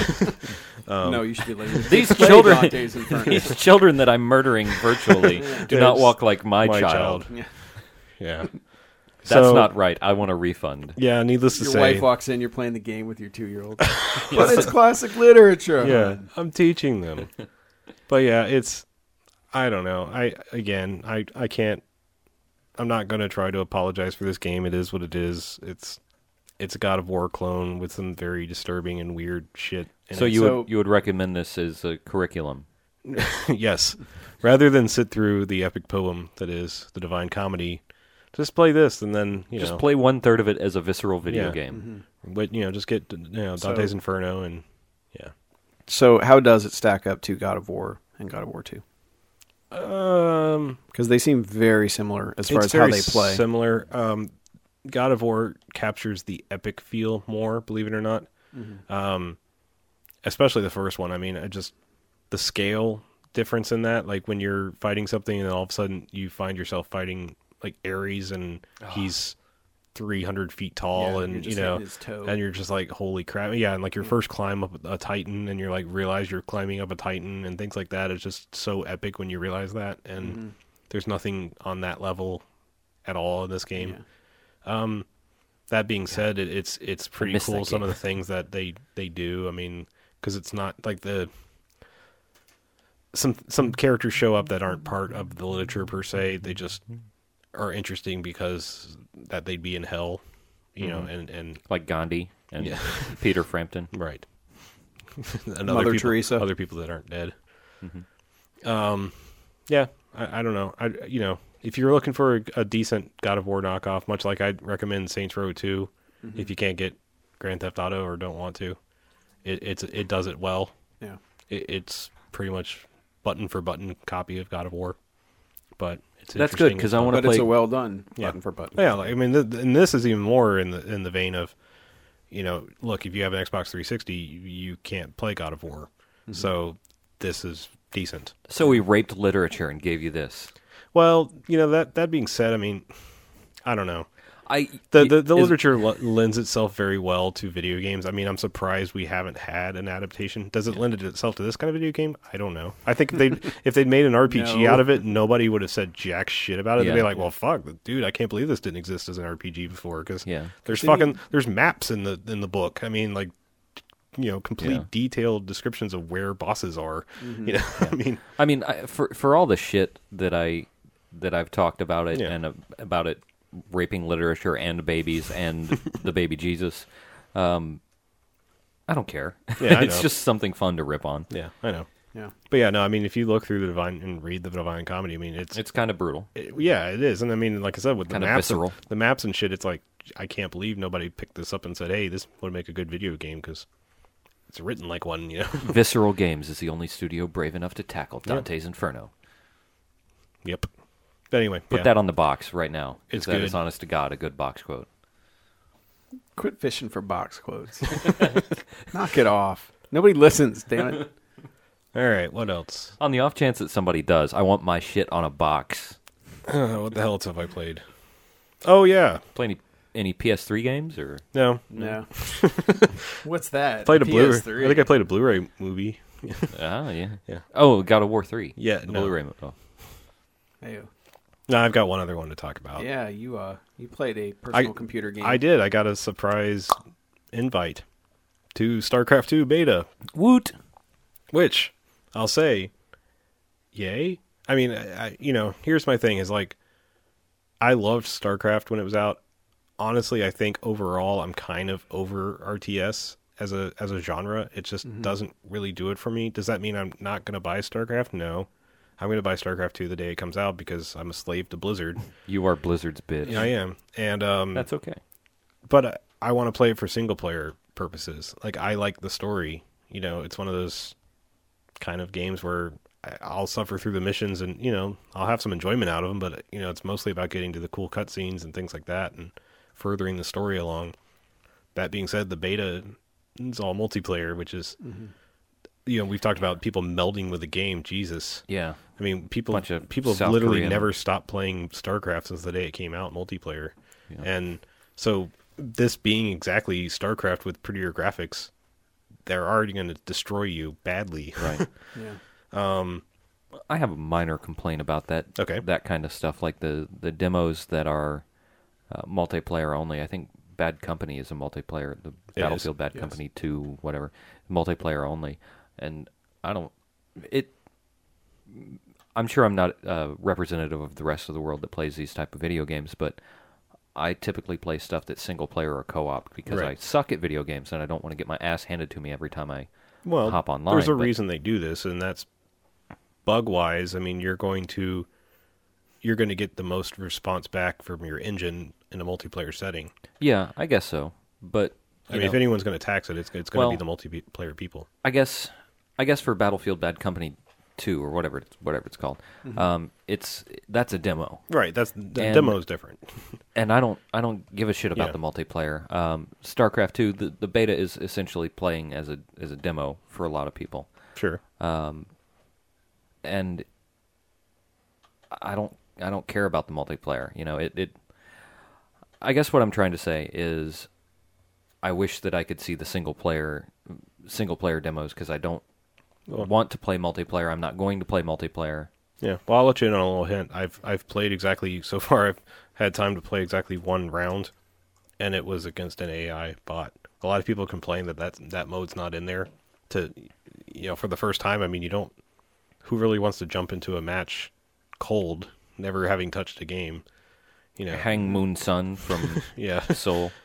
um, no, you should be like these children. These children that I'm murdering virtually yeah. do not walk like my, my child. child. Yeah. yeah. That's so, not right. I want a refund. Yeah, needless to your say. Your wife walks in, you're playing the game with your two-year-old. But it's classic literature. Yeah, I'm teaching them. But yeah, it's, I don't know. I Again, I, I can't, I'm not going to try to apologize for this game. It is what it is. It's it's a God of War clone with some very disturbing and weird shit in so it. You so would, you would recommend this as a curriculum? Yes. Rather than sit through the epic poem that is the Divine Comedy, just play this, and then you just know, play one third of it as a visceral video yeah. game. Mm-hmm. But you know, just get you know Dante's so, Inferno, and yeah. So how does it stack up to God of War and God of War Two? Um, because they seem very similar as far as how they play. Similar. Um, God of War captures the epic feel more, believe it or not. Mm-hmm. Um, especially the first one. I mean, I just the scale difference in that, like when you're fighting something, and then all of a sudden you find yourself fighting like Ares, and oh. he's three hundred feet tall, yeah, and you know, and you're just like, holy crap. Yeah. And like your yeah. first climb up a Titan, and you're like, realize you're climbing up a Titan and things like that. It's just so epic when you realize that. And mm-hmm. there's nothing on that level at all in this game. Yeah. Um, that being yeah. said, it, it's, it's pretty cool. Some of the things that they, they do. I mean, cause it's not like the, some, some characters show up that aren't part of the literature per se. They just are interesting because that they'd be in hell, you know, and and Like Gandhi and Yeah. Peter Frampton. right, and Mother other people, Teresa. other people that aren't dead. Um, yeah, I, I don't know. I you know, if you're looking for a, a decent God of War knockoff, much like I'd recommend Saints Row two, if you can't get Grand Theft Auto or don't want to, it it's it does it well. Yeah. It, it's pretty much button for button copy of God of War, but it's That's good interesting because as I well. want to But play. it's a well done Yeah. button for button. Yeah, like, I mean, th- and this is even more in the in the vein of, you know, look, if you have an Xbox three sixty, you, you can't play God of War, so this is decent. so we raped literature and gave you this. Well, you know that that being said, I mean, I don't know. I The the, the is- literature l- lends itself very well to video games. I mean, I'm surprised we haven't had an adaptation. Does it lend itself to this kind of video game? I don't know. I think if they'd if they'd made an R P G No. out of it, nobody would have said jack shit about it. Yeah. They'd be like, "Well, fuck, dude, I can't believe this didn't exist as an R P G before." Because Yeah. there's Continue. fucking there's maps in the in the book. I mean, like, you know, complete Yeah. detailed descriptions of where bosses are. You know, I mean, I mean, I, for for all the shit that I that I've talked about it Yeah. and uh, about it raping literature and babies and the baby Jesus, um, I don't care. Yeah, I it's know. just something fun to rip on. yeah, I know. Yeah. But yeah, no, I mean, if you look through the Divine and read the Divine Comedy, I mean, it's It's kind of brutal. It- yeah, it is, and I mean, like I said, with the Kinda maps, and, visceral. the maps and shit, it's like I can't believe nobody picked this up and said, "Hey, this would make a good video game," because it's written like one, you know. Visceral Games is the only studio brave enough to tackle Yeah. Dante's Inferno. Yep. But anyway, Put yeah. that on the box right now. 'cause It's that good. is, honest to God, a good box quote. Quit fishing for box quotes. Knock it off. Nobody listens, damn it. All right, what else? On the off chance that somebody does, I want my shit on a box. what the hell else have I played? Oh yeah, Play any any P S three games or no, No. What's that? played a P Blu-ray. S three. I think I played a Blu-ray movie. ah yeah Yeah. Oh, God of War three. Yeah, the no. Blu-ray. mo- Oh. Ew. No, I've got one other one to talk about. Yeah, you uh, you played a personal I- computer game. I did. I got a surprise invite to StarCraft two beta. Woot! Which I'll say, yay. I mean, I, I, you know, here's my thing: is like, I loved StarCraft when it was out. Honestly, I think overall, I'm kind of over R T S as a as a genre. It just doesn't really do it for me. Does that mean I'm not going to buy StarCraft? No, I'm going to buy StarCraft two the day it comes out because I'm a slave to Blizzard. You are Blizzard's bitch. Yeah, I am, and um, That's okay. but I, I want to play it for single player purposes. Like, I like the story. You know, it's one of those kind of games where I- I'll suffer through the missions and, you know, I'll have some enjoyment out of them, but, you know, it's mostly about getting to the cool cutscenes and things like that and furthering the story along. That being said, the beta is all multiplayer, which is, you know, we've talked about people melding with the game. Jesus. Yeah. I mean, people Bunch of people have South literally Korean- never stopped playing StarCraft since the day it came out multiplayer. Yeah. And so this being exactly StarCraft with prettier graphics, they're already going to destroy you badly. Right. Yeah. I have a minor complaint about that. Okay. That kind of stuff, like the the demos that are uh, multiplayer only. I think Bad Company is a multiplayer. The It Battlefield is, Bad yes. Company two, whatever, multiplayer only. And I don't. It. I'm sure I'm not uh, representative of the rest of the world that plays these type of video games, but I typically play stuff that's single player or co-op because I Right. suck at video games and I don't want to get my ass handed to me every time I Well, hop online. there's a but- reason they do this, and that's bug-wise. I mean, you're going to you're going to get the most response back from your engine in a multiplayer setting. Yeah, I guess so. But I you mean, know, if anyone's going to tax it, it's it's going Well- to be the multiplayer people. I guess I guess for Battlefield Bad Company two or whatever it's, whatever it's called, um, it's that's a demo, Right. That's the And- demo is different. and I don't I don't give a shit about Yeah. the multiplayer. Um, StarCraft two, the, the beta is essentially playing as a as a demo for a lot of people, Sure. and I don't I don't care about the multiplayer. You know, it, it I guess what I'm trying to say is I wish that I could see the single player single player demos because I don't Well- want to play multiplayer. I'm not going to play multiplayer. Yeah, well, I'll let you in on a little hint. I've I've played exactly so far. I've had time to play exactly one round, and it was against an A I bot. A lot of people complain that that that mode's not in there. To you know, for the first time, I mean, you don't. Who really wants to jump into a match cold, never having touched a game? You know, Hang Moon Sun from yeah. Seoul.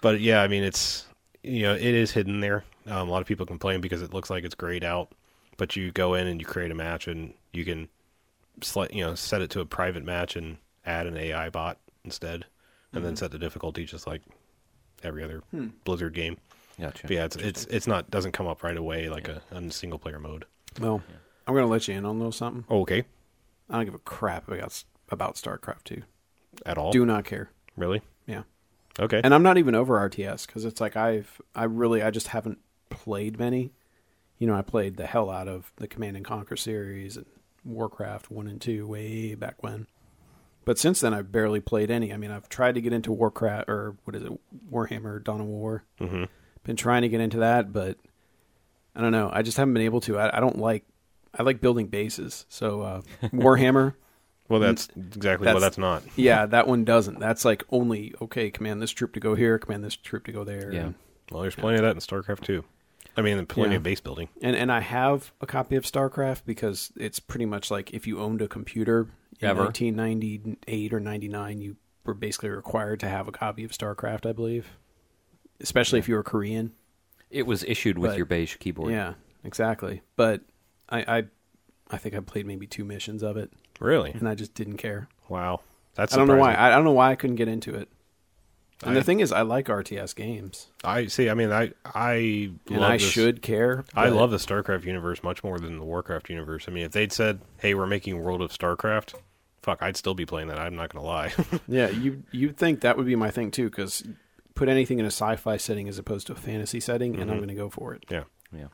But yeah, I mean, it's, you know, it is hidden there. Um, a lot of people complain because it looks like it's grayed out, but you go in and you create a match and you can, sli- you know, set it to a private match and add an A I bot instead, and mm-hmm. then set the difficulty just like every other hmm. Blizzard game. Gotcha. But yeah, it's it's it's not doesn't come up right away like yeah. a, a single player mode. Well, yeah. I'm gonna let you in on a little something. Oh, okay. I don't give a crap about about StarCraft two at all. Do not care. Really? Yeah. Okay. And I'm not even over R T S because it's like I've I really I just haven't played many. You know, I played the hell out of the Command and Conquer series and Warcraft one and two way back when. But since then, I've barely played any. I mean, I've tried to get into Warcraft, or what is it, Warhammer, Dawn of War. Mm-hmm. Been trying to get into that, but I don't know. I just haven't been able to. I, I don't like, I like building bases. So uh, Warhammer. Well, that's exactly that's, what that's not. Yeah, that one doesn't. That's like only, okay, command this troop to go here, command this troop to go there. Yeah. And, well, there's plenty yeah. of that in StarCraft too. I mean, plenty yeah. of base building. And and I have a copy of StarCraft because it's pretty much like if you owned a computer in Ever? nineteen ninety-eight or ninety-nine, you were basically required to have a copy of StarCraft, I believe. Especially yeah. if you were Korean. It was issued with but, your beige keyboard. Yeah, exactly. But I, I I think I played maybe two missions of it. Really? And I just didn't care. Wow. That's I don't know surprising. why. I don't know why I couldn't get into it. And I, the thing is, I like R T S games. I see. I mean, I I and love I this. should care. I love the StarCraft universe much more than the Warcraft universe. I mean, if they'd said, "Hey, we're making World of StarCraft," fuck, I'd still be playing that. I'm not gonna lie. Yeah, you you'd think that would be my thing too, because put anything in a sci-fi setting as opposed to a fantasy setting, mm-hmm. and I'm going to go for it. Yeah, yeah.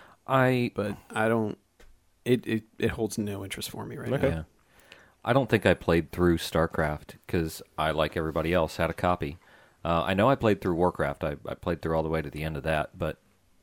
I but I don't. It it it holds no interest for me right okay. now. Yeah. I don't think I played through StarCraft because I, like everybody else, had a copy. Uh, I know I played through Warcraft. I, I played through all the way to the end of that, but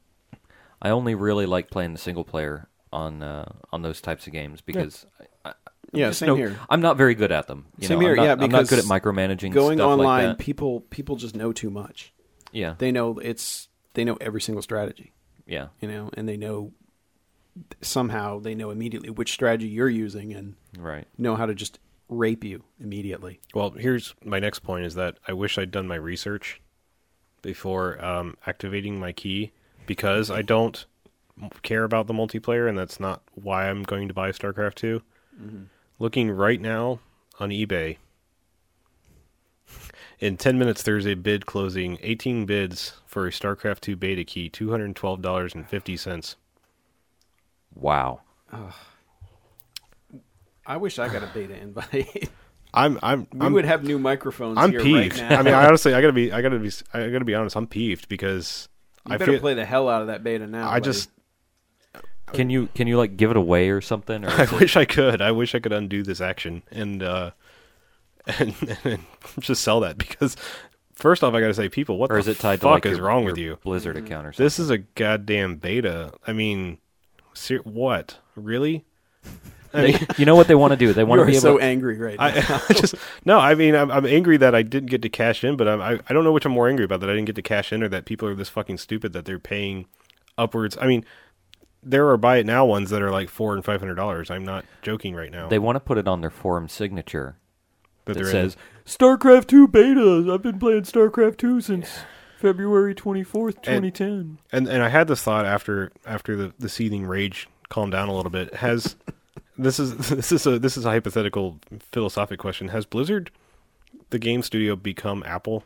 I only really like playing the single player on uh, on those types of games because yeah, I, I, yeah same no, here. I'm not very good at them. You same know, here. I'm not, yeah, I'm because not good at micromanaging. Going stuff online, like that. people people just know too much. Yeah, they know it's they know every single strategy. Yeah, you know, and they know somehow they know immediately which strategy you're using and right. know how to just rape you immediately. Well, here's my next point: is that I wish I'd done my research before um, activating my key, because I don't care about the multiplayer, and that's not why I'm going to buy StarCraft two. Mm-hmm. Looking right now on eBay, in ten minutes there's a bid closing, eighteen bids for a StarCraft two beta key, two hundred twelve dollars and fifty cents. Wow. Uh, I wish I got a beta invite. I'm, I'm, we I'm, would have new microphones. I'm here peeved. Right now. I mean, I honestly, I gotta be, I gotta be, I gotta be honest. I'm peeved because you I better feel, play the hell out of that beta now. I buddy. just can you can you like give it away or something? Or I wish I could. I wish I could undo this action and uh, and, and just sell that, because first off, I gotta say, people, what or the is it tied fuck to like is your, wrong your with you? Blizzard mm-hmm. account or something? This is a goddamn beta. I mean, ser- what? Really? I mean, they, you know what they want to do? They want to be able. so angry right now. I, I just no. I mean, I'm, I'm angry that I didn't get to cash in, but I'm, I I don't know which I'm more angry about, that I didn't get to cash in, or that people are this fucking stupid that they're paying upwards. I mean, there are buy it now ones that are like four and five hundred dollars. I'm not joking right now. They want to put it on their forum signature that, that that says in. StarCraft two beta. I've been playing StarCraft two since February twenty-fourth, twenty ten. And, and and I had this thought after after the, the seething rage calmed down a little bit. Has This is this is a this is a hypothetical philosophic question. Has Blizzard, the game studio, become Apple?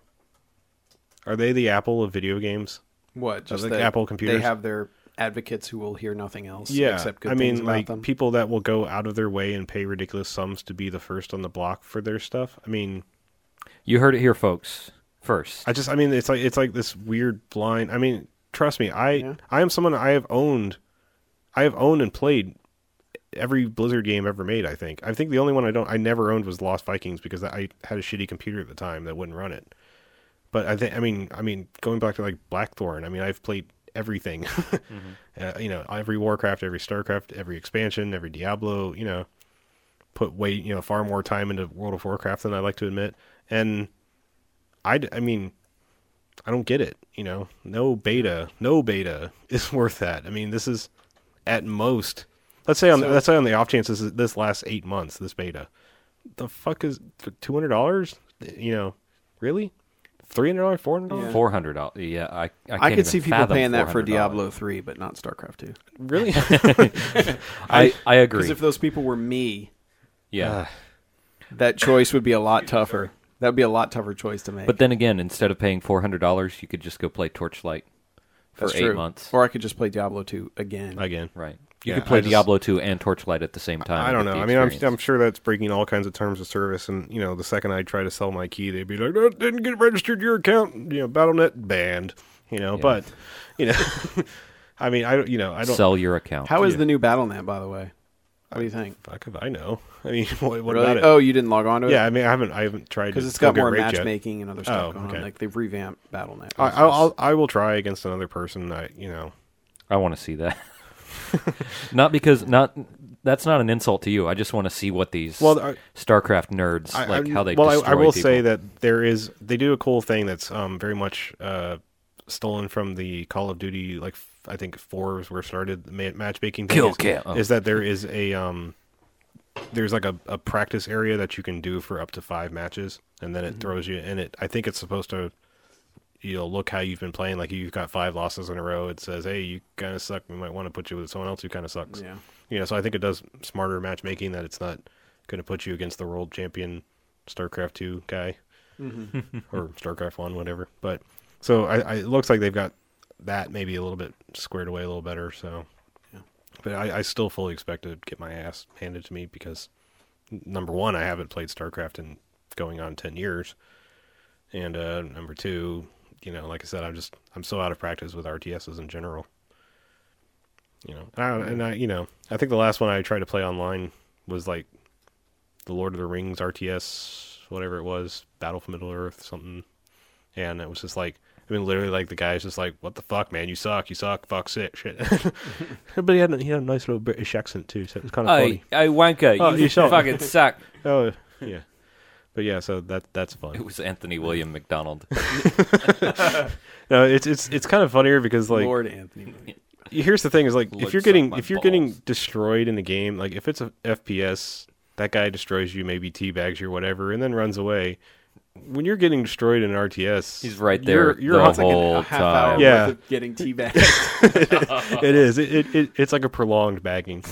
Are they the Apple of video games? What? Just like that Apple computers? They have their advocates who will hear nothing else. Yeah, except good I things mean, about like them. people that will go out of their way and pay ridiculous sums to be the first on the block for their stuff. I mean, you heard it here, folks. First, I just, I mean, it's like it's like this weird blind. I mean, trust me, I Yeah. I am someone I have owned, I have owned and played every Blizzard game ever made. I think. I think the only one I don't, I never owned was Lost Vikings, because I had a shitty computer at the time that wouldn't run it. But I think, I mean, I mean, going back to like Blackthorn, I mean, I've played everything. mm-hmm. uh, you know, every Warcraft, every StarCraft, every expansion, every Diablo. You know, put way, you know, far more time into World of Warcraft than I like to admit. And I, I mean, I don't get it. You know, no beta, no beta is worth that. I mean, this is at most. Let's say on So, let's say on the off chance this is, this lasts eight months. This beta, the fuck is two hundred dollars? You know, really? three hundred dollars, four hundred dollars? Yeah. Four hundred dollars. Yeah, I. I, can't I could even see people fathom paying that for four hundred dollars. Diablo three, but not StarCraft two. Really? I I agree. Because if those people were me, yeah. Uh, that choice would be a lot tougher. That would be a lot tougher choice to make. But then again, instead of paying four hundred dollars, you could just go play Torchlight for That's eight true. months. Or I could just play Diablo two again. again. Right. You Yeah, could play I just- Diablo two and Torchlight at the same time. I and don't get know. the I mean, I'm, experience. I'm sure that's breaking all kinds of terms of service. And, you know, the second I try to sell my key, they'd be like, oh, didn't get registered to your account. You know, Battle dot net banned. You know, Yeah. but, you know, I mean, I, you know, I don't. Sell your account. How is Yeah. the new Battle dot net, by the way? What do you think? Fuck if I know. I mean, what, what Really? about it? Oh, you didn't log on to it? yeah, I mean, I haven't, I haven't tried to Because it's go got get more ranked yet. matchmaking and other stuff Oh, going okay. on. Like, they've revamped Battle dot net. I, I'll, I'll, I will try against another person that, you know. I want to see that. Not because not that's not an insult to you. I just want to see what these Well, I- StarCraft nerds I, like I, how they well, destroy I, I will people. say that there is they do a cool thing that's um, very much uh, stolen from the Call of Duty. Like f- I think four was where it started the ma- matchmaking. Thing Kill is, cam. Oh. is that there is a um, there's like a, a practice area that you can do for up to five matches, and then it Mm-hmm. throws you in it. I think it's supposed to, you know, look how you've been playing. Like you've got five losses in a row. It says, hey, you kind of suck. We might want to put you with someone else who kind of sucks. Yeah. You know, so I think it does smarter matchmaking that it's not going to put you against the world champion StarCraft two guy or StarCraft one, whatever. But so I, I, it looks like they've got that maybe a little bit squared away a little better. So, Yeah. but I, I still fully expect to get my ass handed to me because n- number one, I haven't played StarCraft in going on ten years, and uh, number two, you know, like I said, I'm just I'm so out of practice with R T Ss in general. You know, I, and I, you know, I think the last one I tried to play online was like the Lord of the Rings R T S, whatever it was, Battle for Middle Earth, something. And it was just like, I mean, literally, like the guy's just like, "What the fuck, man? You suck. You suck. Fuck shit, shit." But he had a, he had a nice little British accent too, so it was kind of funny. hey, wanker, Oh, you saw- fucking suck. Oh, yeah. But yeah, so that that's fun. It was Anthony William McDonald. No, it's it's it's kind of funnier because like Lord Anthony. here's the thing is like Lord, if you're suck getting my if you're getting balls. destroyed in the game, like if it's a F P S, that guy destroys you, maybe teabags you or whatever, and then runs away. When you're getting destroyed in an R T S, He's right there You're, you're the on- whole a half time. hour Yeah. worth of getting teabagged. it is. It, it, it it's like a prolonged bagging.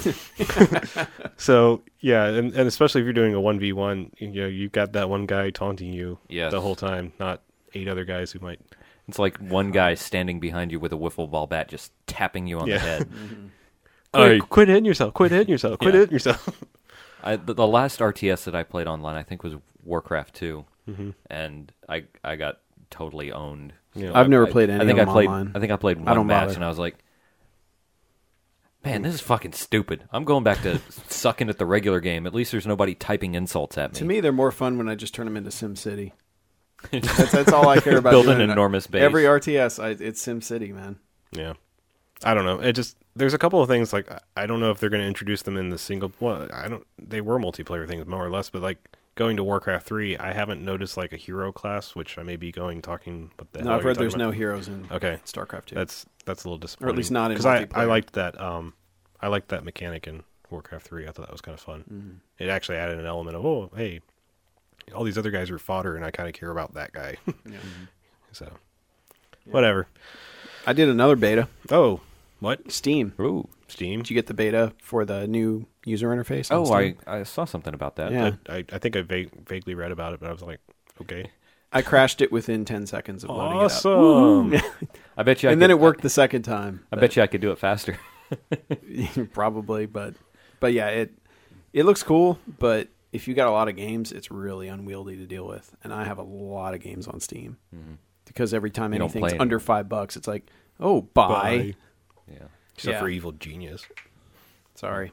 So yeah, and, and especially if you're doing a one v one, you know, you've got that one guy taunting you Yes. the whole time, not eight other guys who might. It's like one guy standing behind you with a wiffle ball bat just tapping you on Yeah. the head. Quit, quit hitting yourself. Quit hitting yourself. Quit Yeah. hitting yourself. I, the, the last R T S that I played online, I think, was Warcraft two, Mhm. and I I got totally owned. Yeah. I've never I- played any I think of I them played. online. I think I played I one don't match, bother. and I was like, "Man, this is fucking stupid. I'm going back to sucking at the regular game. At least there's nobody typing insults at me." To me, they're more fun when I just turn them into SimCity. That's, that's all I care about. Build an doing. enormous base. Every R T S, I, it's SimCity, man. Yeah. I don't know. It just there's a couple of things like I- I don't know if they're going to introduce them in the single. Well, I don't. They were multiplayer things more or less, but like going to Warcraft three, I haven't noticed like a hero class, which I may be going talking. What the No, hell I've are you heard talking there's about? no heroes in Okay, StarCraft two. that's that's a little disappointing. least not in because I I multiplayer. liked that um I liked that mechanic in Warcraft three. I thought that was kind of fun. Mm-hmm. It actually added an element of oh hey, all these other guys are fodder, and I kind of care about that guy. Yeah. So whatever. I did another beta. Oh, what Steam. Ooh. Steam? Did you get the beta for the new user interface? on Oh, Steam? I, I saw something about that. Yeah. I, I, I think I vague, vaguely read about it, but I was like, okay. I crashed it within ten seconds of loading Awesome. it up. I bet you. I and then could- it worked the second time. I, I bet you I could do it faster. Probably, but but yeah, it it looks cool, but if you got a lot of games, it's really unwieldy to deal with. And I have a lot of games on Steam because every time You don't anything's play under five bucks, it's like, oh, buy. Yeah. Except Yeah. for Evil Genius. Sorry,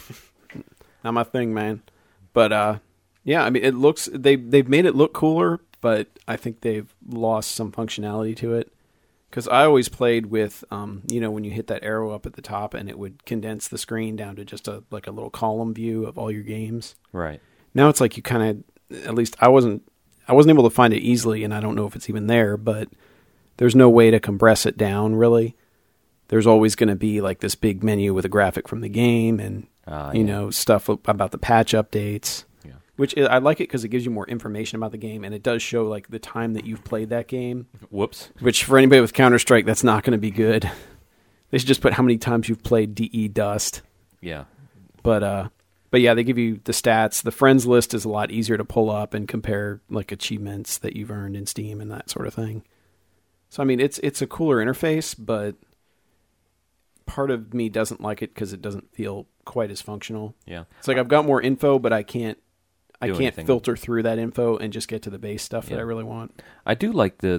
not my thing, man. But uh, yeah, I mean, it looks they they've made it look cooler, but I think they've lost some functionality to it. Because I always played with, um, you know, when you hit that arrow up at the top, and it would condense the screen down to just a like a little column view of all your games. Right. Now it's like you kind of, at least I wasn't, I wasn't able to find it easily, and I don't know if it's even there. But there's no way to compress it down really. There's always going to be like this big menu with a graphic from the game, and Uh, you yeah. know stuff about the patch updates. Yeah. which I I like it because it gives you more information about the game, and it does show like the time that you've played that game. Whoops. Which for anybody with Counter-Strike, that's not going to be good. They should just put how many times you've played D E Dust. Yeah. But uh, but yeah, they give you the stats. The friends list is a lot easier to pull up and compare like achievements that you've earned in Steam and that sort of thing. So I mean, it's it's a cooler interface, but part of me doesn't like it because it doesn't feel quite as functional. Yeah. It's like I've got more info, but I can't I Do can't anything. filter through that info and just get to the base stuff Yeah. that I really want. I do like the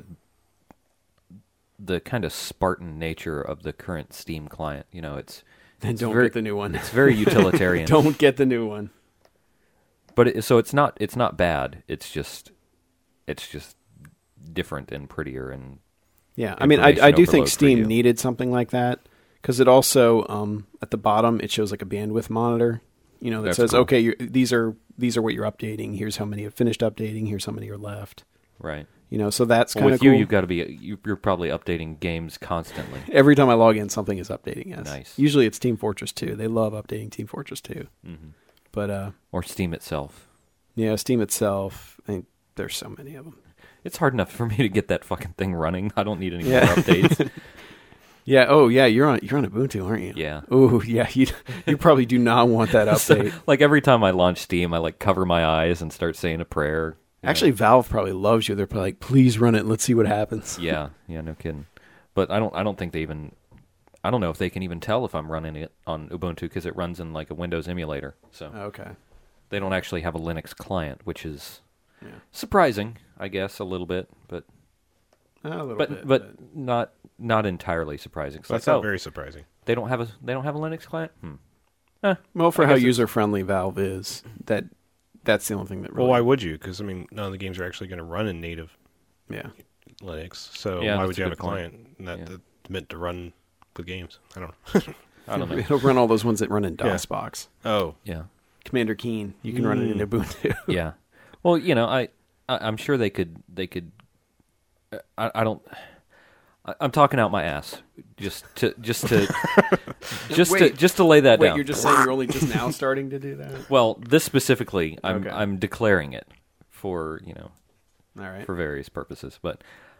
the kind of Spartan nature of the current Steam client. You know, it's And it's don't very, get the new one. It's very utilitarian. Don't get the new one. But it, so it's not it's not bad. It's just it's just different and prettier and Yeah, I mean, I, I do information think overload for Steam you. needed something like that because it also um, at the bottom it shows like a bandwidth monitor. You know that That's says, cool. okay, you're, these are these are what you're updating. Here's how many have finished updating. Here's how many are left. right. You know, so that's Well, kind of with cool. you, you've got to be you, you're probably updating games constantly. Every time I log in, something is updating. Yes, Nice. Usually it's Team Fortress two. They love updating Team Fortress two. hmm But uh, Or Steam itself. yeah, Steam itself. I mean, there's so many of them. It's hard enough for me to get that fucking thing running. I don't need any Yeah. more updates. Yeah. Oh, yeah. You're on. You're on Ubuntu, aren't you? Yeah. Oh, yeah. You you probably do not want that So, update. like every time I launch Steam, I like cover my eyes and start saying a prayer. you know. Actually, Valve probably loves you. They're probably like, please run it and let's see what happens. yeah, yeah, no kidding. But I don't, I don't think they even, I don't know if they can even tell if I'm running it on Ubuntu because it runs in like a Windows emulator. So Okay. they don't actually have a Linux client, which is Yeah. surprising, I guess, a little bit, but A little but bit. but not not entirely surprising. It's That's like, not oh, very surprising. they don't have a they don't have a Linux client. Hmm. well, for I how guess it's- user friendly Valve is, that that's the only thing that really. Well, why would you? Because I mean, none of the games are actually going to run in native Yeah. Linux. So Yeah, why that's would a you have a good point. client that, Yeah. that's meant to run with games? I don't know. I don't know. It'll run all those ones that run in Yeah. DOSBox. Oh, Yeah. Commander Keen, you can run it in Mm. Ubuntu. Yeah. Well, you know, I, I I'm sure they could they could. uh, I, I don't. I, I'm talking out my ass just to just to just to Wait. just to lay that Wait, down. you're just saying you're only just now starting to do that? Well, this specifically, I'm Okay. I'm declaring it for you know All right. for various purposes, but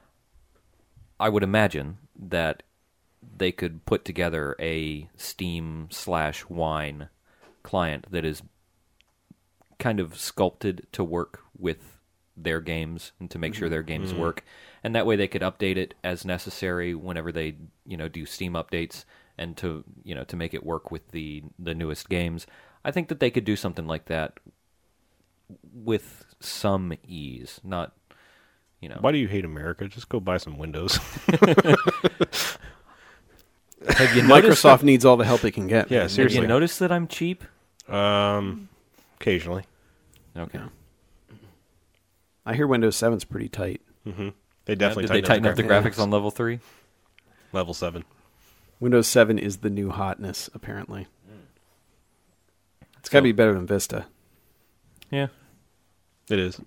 I would imagine that they could put together a Steam slash Wine client that is kind of sculpted to work with their games and to make sure their games work, and that way they could update it as necessary whenever they you know do Steam updates and to you know to make it work with the the newest games. I think that they could do something like that with some ease, not you know. why do you hate America? Just go buy some Windows. Have you noticed Microsoft needs all the help it can get. Yeah, man. Have seriously. you noticed that I'm cheap? um, occasionally. Okay. Yeah. I hear Windows seven's pretty tight. hmm They definitely Did they tighten up the graphics. graphics on level three? level seven. Windows seven is the new hotness, apparently. It's got to So- be better than Vista. Yeah. It is.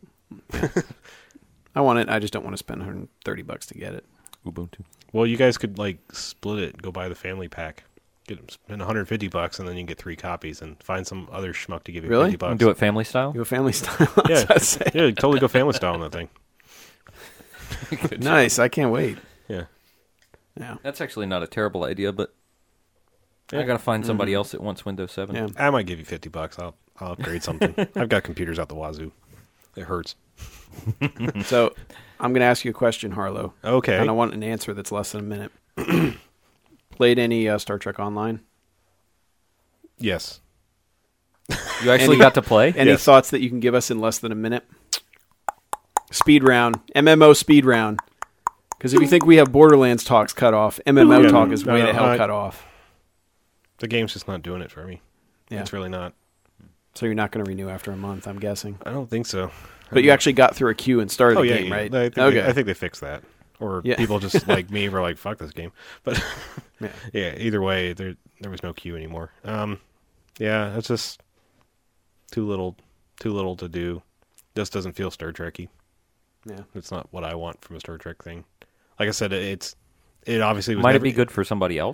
I want it. I just don't want to spend one hundred thirty bucks to get it. Ubuntu. Well, you guys could like split it. Go buy the family pack. Get them spend one hundred fifty bucks, and then you can get three copies, and find some other schmuck to give you Really? fifty bucks. Do it family style? Go family style. I was Yeah, about to say. yeah, totally go family style on that thing. Nice. I can't wait. Yeah. Yeah. That's actually not a terrible idea, but Yeah. I got to find somebody else that wants Windows seven. Yeah. I might give you fifty bucks. I'll I'll upgrade something. I've got computers out the wazoo. It hurts. So I'm going to ask you a question, Harlow. Okay. And I want an answer that's less than a minute. Played any uh, Star Trek Online? Yes. You actually Any- got to play? Any Yes. thoughts that you can give us in less than a minute? Speed round. M M O speed round. Because if you think we have Borderlands talks cut off, M M O Yeah, talk is no, way no, the hell I- cut off. The game's just not doing it for me. Yeah. It's really not. So you're not going to renew after a month, I'm guessing. I don't think so. But you actually got through a queue and started Oh the yeah, game, yeah. right? I think, okay. they, I think they fixed that. Or Yeah. people just like me were like, "Fuck this game." But Yeah. yeah, either way, there there was no queue anymore. Um, yeah, it's just too little, too little to do. Just doesn't feel Star Trek-y. Yeah. It's not what I want from a Star Trek thing. Like I said, it's it obviously was Might never, it be good for somebody else?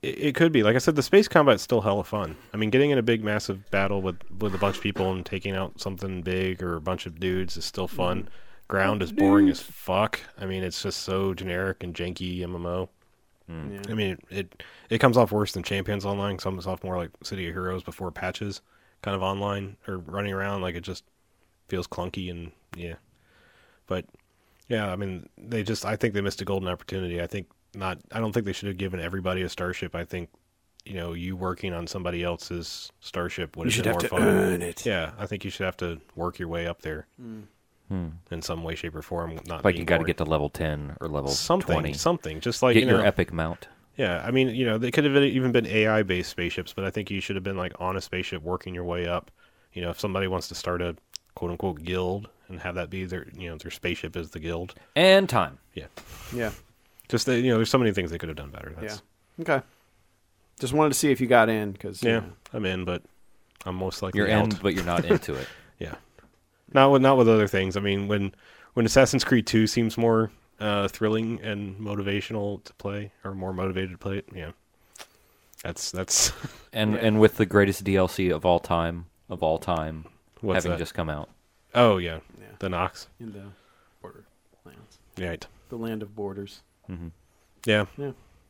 It, it could be. Like I said, the space combat's still hella fun. I mean, getting in a big, massive battle with, with a bunch of people and taking out something big or a bunch of dudes is still fun. Mm. Ground is boring as fuck. I mean, it's just so generic and janky M M O. Mm. Yeah. I mean, it, it it comes off worse than Champions Online. Comes off more like City of Heroes before patches, kind of online or running around. Like it just feels clunky and yeah. But yeah, I mean, they just I think they missed a golden opportunity. I think not. I don't think they should have given everybody a starship. I think you know you working on somebody else's starship would have been more fun. You should have to earn it. Yeah, I think you should have to work your way up there. Mm. Hmm. In some way, shape, or form, not like you got to get to level ten or level something, twenty. Something, just like get you know, your epic mount. Yeah, I mean, you know, they could have even been A I based spaceships, but I think you should have been like on a spaceship, working your way up. You know, if somebody wants to start a quote unquote guild and have that be their, you know, their spaceship is the guild. And time. Yeah, yeah. Just that, you know, there's so many things they could have done better. That's, yeah. Okay. Just wanted to see if you got in because yeah, know. I'm in, but I'm most likely you're out. in, but you're not into it. Yeah. Not with not with other things. I mean, when when Assassin's Creed two seems more uh, thrilling and motivational to play, or more motivated to play it, yeah, that's that's. and yeah. and with the greatest D L C of all time, of all time, What's having that? just come out. Oh yeah, yeah. the Nox in the borderlands. Right, the land of borders. Mm-hmm. Yeah, yeah.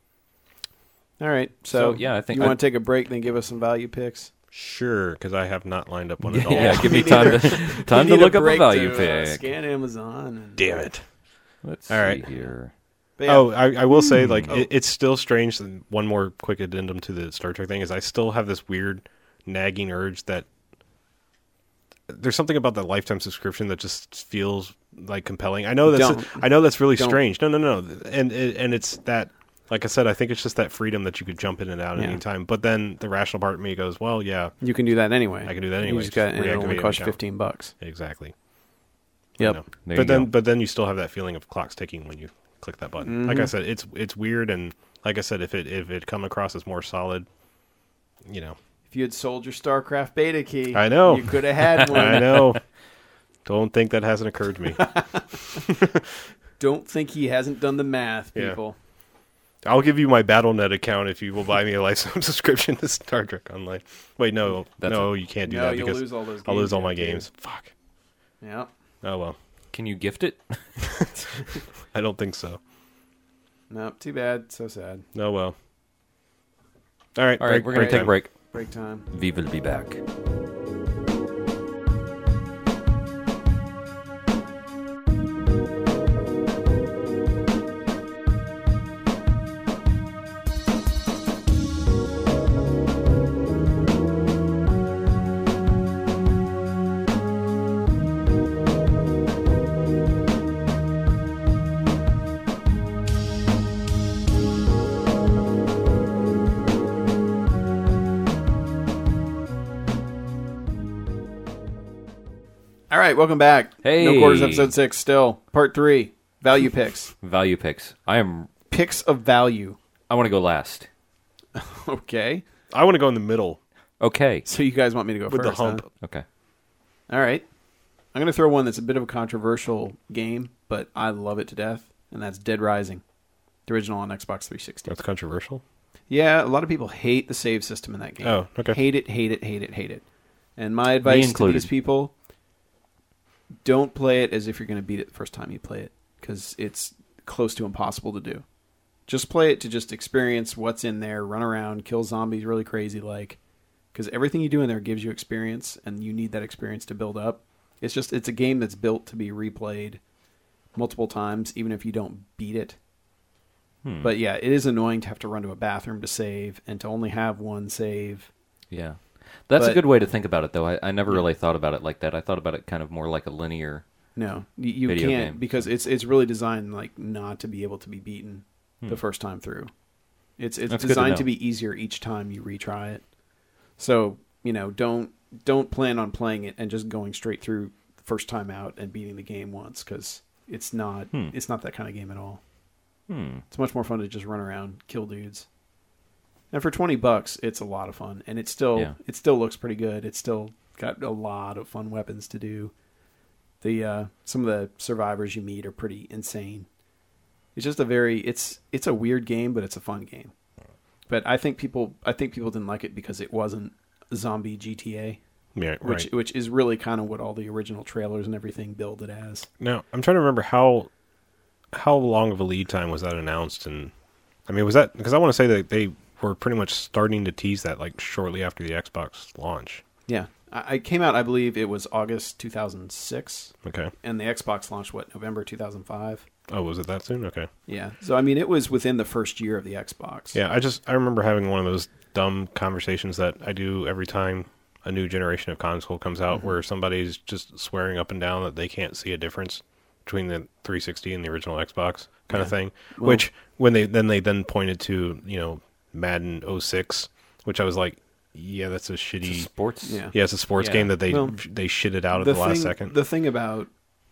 All right, so, so yeah, I think you I... want to take a break, then give us some value picks. Sure, because I have not lined up one yeah, at all. Yeah, give me time to time to look up a value to, pick. Uh, scan Amazon. And, Damn it! Let's all right see here. Yeah. Oh, I, I will say, like, oh. it, it's still strange. One more quick addendum to the Star Trek thing is I still have this weird nagging urge that there's something about that lifetime subscription that just feels like compelling. I know that's Don't. I know that's really Don't. strange. No, no, no, and and it's that. Like I said, I think it's just that freedom that you could jump in and out at yeah. any time. But then the rational part of me goes, well, yeah. You can do that anyway. I can do that anyway. You just got, just and it only costs account. fifteen bucks. Exactly. Yep. You know. There but you then go. but then you still have that feeling of clocks ticking when you click that button. Mm-hmm. Like I said, it's it's weird, and like I said, if it if it come across as more solid, you know. If you had sold your StarCraft beta key, I know. you could have had one. I know. Don't think that hasn't occurred to me. Don't think he hasn't done the math, Yeah. people. I'll give you my Battle Net account if you will buy me a lifetime subscription to Star Trek Online. Wait, no, That's no, a, you can't do no, that you'll because lose all those games I'll lose all my too. games. Fuck. Yeah. Oh well. Can you gift it? I don't think so. No, too bad. So sad. Oh well. All right. All right, break, we're gonna break take a time. break. Break time. We will be back. All right, welcome back. Hey. No Quarters, episode six, still. Part three, value picks. Value picks. I am. Picks of value. I want to go last. Okay. I want to go in the middle Okay. So you guys want me to go with first, the hump. huh? Okay. All right. I'm going to throw one that's a bit of a controversial game, but I love it to death, and that's Dead Rising, the original on Xbox three sixty. That's controversial. Yeah, a lot of people hate the save system in that game. Oh, okay. Hate it, hate it, hate it, hate it. And my advice to included. these people, don't play it as if you're going to beat it the first time you play it, because it's close to impossible to do. Just play it to just experience what's in there, run around, kill zombies really crazy like, because everything you do in there gives you experience, and you need that experience to build up. It's just, it's a game that's built to be replayed multiple times, even if you don't beat it. Hmm. But yeah, it is annoying to have to run to a bathroom to save, and to only have one save. Yeah. That's But- a good way to think about it, though. I, I never Yeah. really thought about it like that. I thought about it kind of more like a linear. No, you, you Video can't, game. because it's it's really designed like not to be able to be beaten Hmm. the first time through. It's it's That's good to designed know. to be easier each time you retry it. So, you know, don't don't plan on playing it and just going straight through the first time out and beating the game once, because it's not Hmm. it's not that kind of game at all. Hmm. It's much more fun to just run around, kill dudes. And for twenty bucks, it's a lot of fun, and it still Yeah. it still looks pretty good. It's still got a lot of fun weapons to do. The uh, some of the survivors you meet are pretty insane. It's just a very it's it's a weird game, but it's a fun game. But I think people, I think people didn't like it because it wasn't zombie G T A, Yeah, which right. which is really kind of what all the original trailers and everything billed it as. Now, I'm trying to remember how how long of a lead time was that announced, and I mean, was that because I want to say that they were pretty much starting to tease that like shortly after the Xbox launch. Yeah, I, I came out. I believe it was August two thousand six, Okay. and the Xbox launched what November two thousand five. Oh, was it that soon? Okay. Yeah, so I mean, it was within the first year of the Xbox. Yeah, I just I remember having one of those dumb conversations that I do every time a new generation of console comes out, Mm-hmm. where somebody's just swearing up and down that they can't see a difference between the three sixty and the original Xbox kind of Yeah. thing. Well- which when they then they then pointed to, you know, Madden oh six, which I was like, yeah, that's a It's a shitty. sports. Yeah. Yeah, it's a sports Yeah. game that they Well, they shitted out at the the, thing, last second. The thing about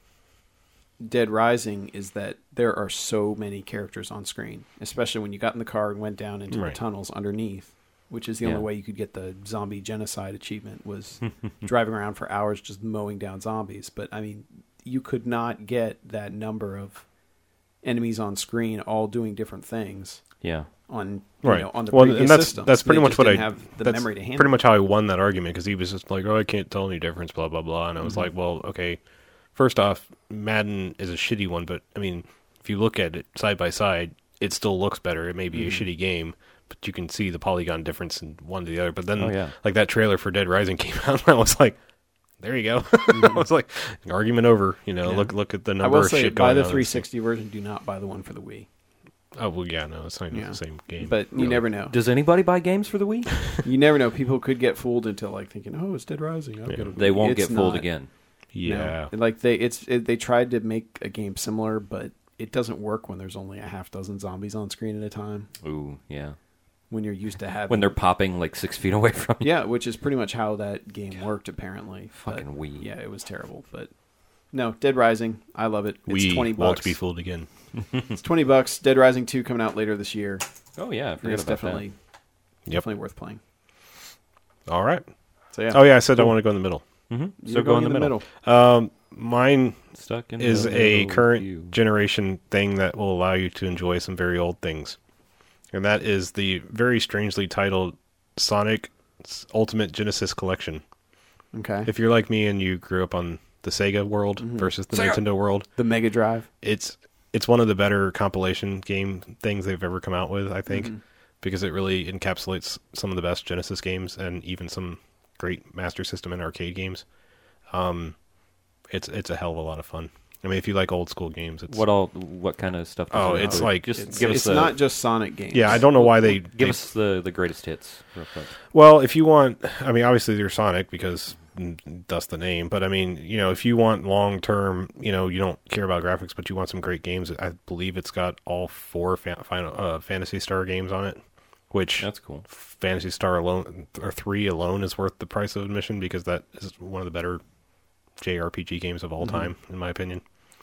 Dead Rising is that there are so many characters on screen, especially when you got in the car and went down into Right. the tunnels underneath, which is the Yeah. only way you could get the zombie genocide achievement was driving around for hours just mowing down zombies. But I mean, you could not get that number of enemies on screen all doing different things Yeah. on you Right. know, on the Well, previous and that's systems. that's pretty They much just what I didn't have the that's memory to handle. pretty much how I won that argument, because he was just like, "Oh, I can't tell any difference," blah blah blah, and I was Mm-hmm. like, "Well, okay. First off, Madden is a shitty one, but I mean, if you look at it side by side, it still looks better. It may be Mm-hmm. a shitty game, but you can see the polygon difference in one to the other." But then, Oh, yeah. like that trailer for Dead Rising came out, and I was like, "There you go." I was like, "Argument over." You know, Mm-hmm. Yeah. look look at the I number will of say, shit buy going the on in three this thing. sixty version. Do not buy the one for the Wii. Oh well, yeah, no, it's not even Yeah. the same game. But you really. never know. Does anybody buy games for the Wii? You never know. People could get fooled into like thinking, "Oh, it's Dead Rising." I'll Yeah. get a They won't It's get fooled not. again. Yeah. No. Like they, it's it, they tried to make a game similar, but it doesn't work when there's only a half dozen zombies on screen at a time. Ooh, yeah. When you're used to having When they're popping like six feet away from you. yeah, which is pretty much how that game worked apparently. But, Fucking Wii. Yeah, it was terrible, but no, Dead Rising, I love it. It's We twenty won't bucks. be fooled again. It's twenty bucks. Dead Rising two coming out later this year. Oh yeah, I And forget it's about definitely Yep. definitely worth playing. All right. So yeah. Oh yeah, I said I want to go in the middle. that. Mm-hmm. You're So go in going the middle. Um, mine Stuck in is the a middle current with you. generation thing that will allow you to enjoy some very old things, and that is the very strangely titled Sonic Ultimate Genesis Collection. Okay. If you're like me and you grew up on the Sega world versus the Sega. Nintendo world, The Mega Drive. it's it's one of the better compilation game things they've ever come out with, I think, because it really encapsulates some of the best Genesis games and even some great Master System and arcade games. Um, it's it's a hell of a lot of fun. I mean, if you like old school games, it's What all? What kind of stuff? does Oh, it it's include? like- just It's, give us it's the, not just Sonic games. yeah. I don't know why they give they- us the the greatest hits real quick. Well, if you want, I mean, obviously there's Sonic because that's the name. But I mean, you know, if you want long term, you know, you don't care about graphics, but you want some great games. I believe it's got all four fa- final uh, Fantasy Star games on it, which That's cool. Fantasy Star alone or three alone is worth the price of admission because that is one of the better J R P G games of all time, in my opinion.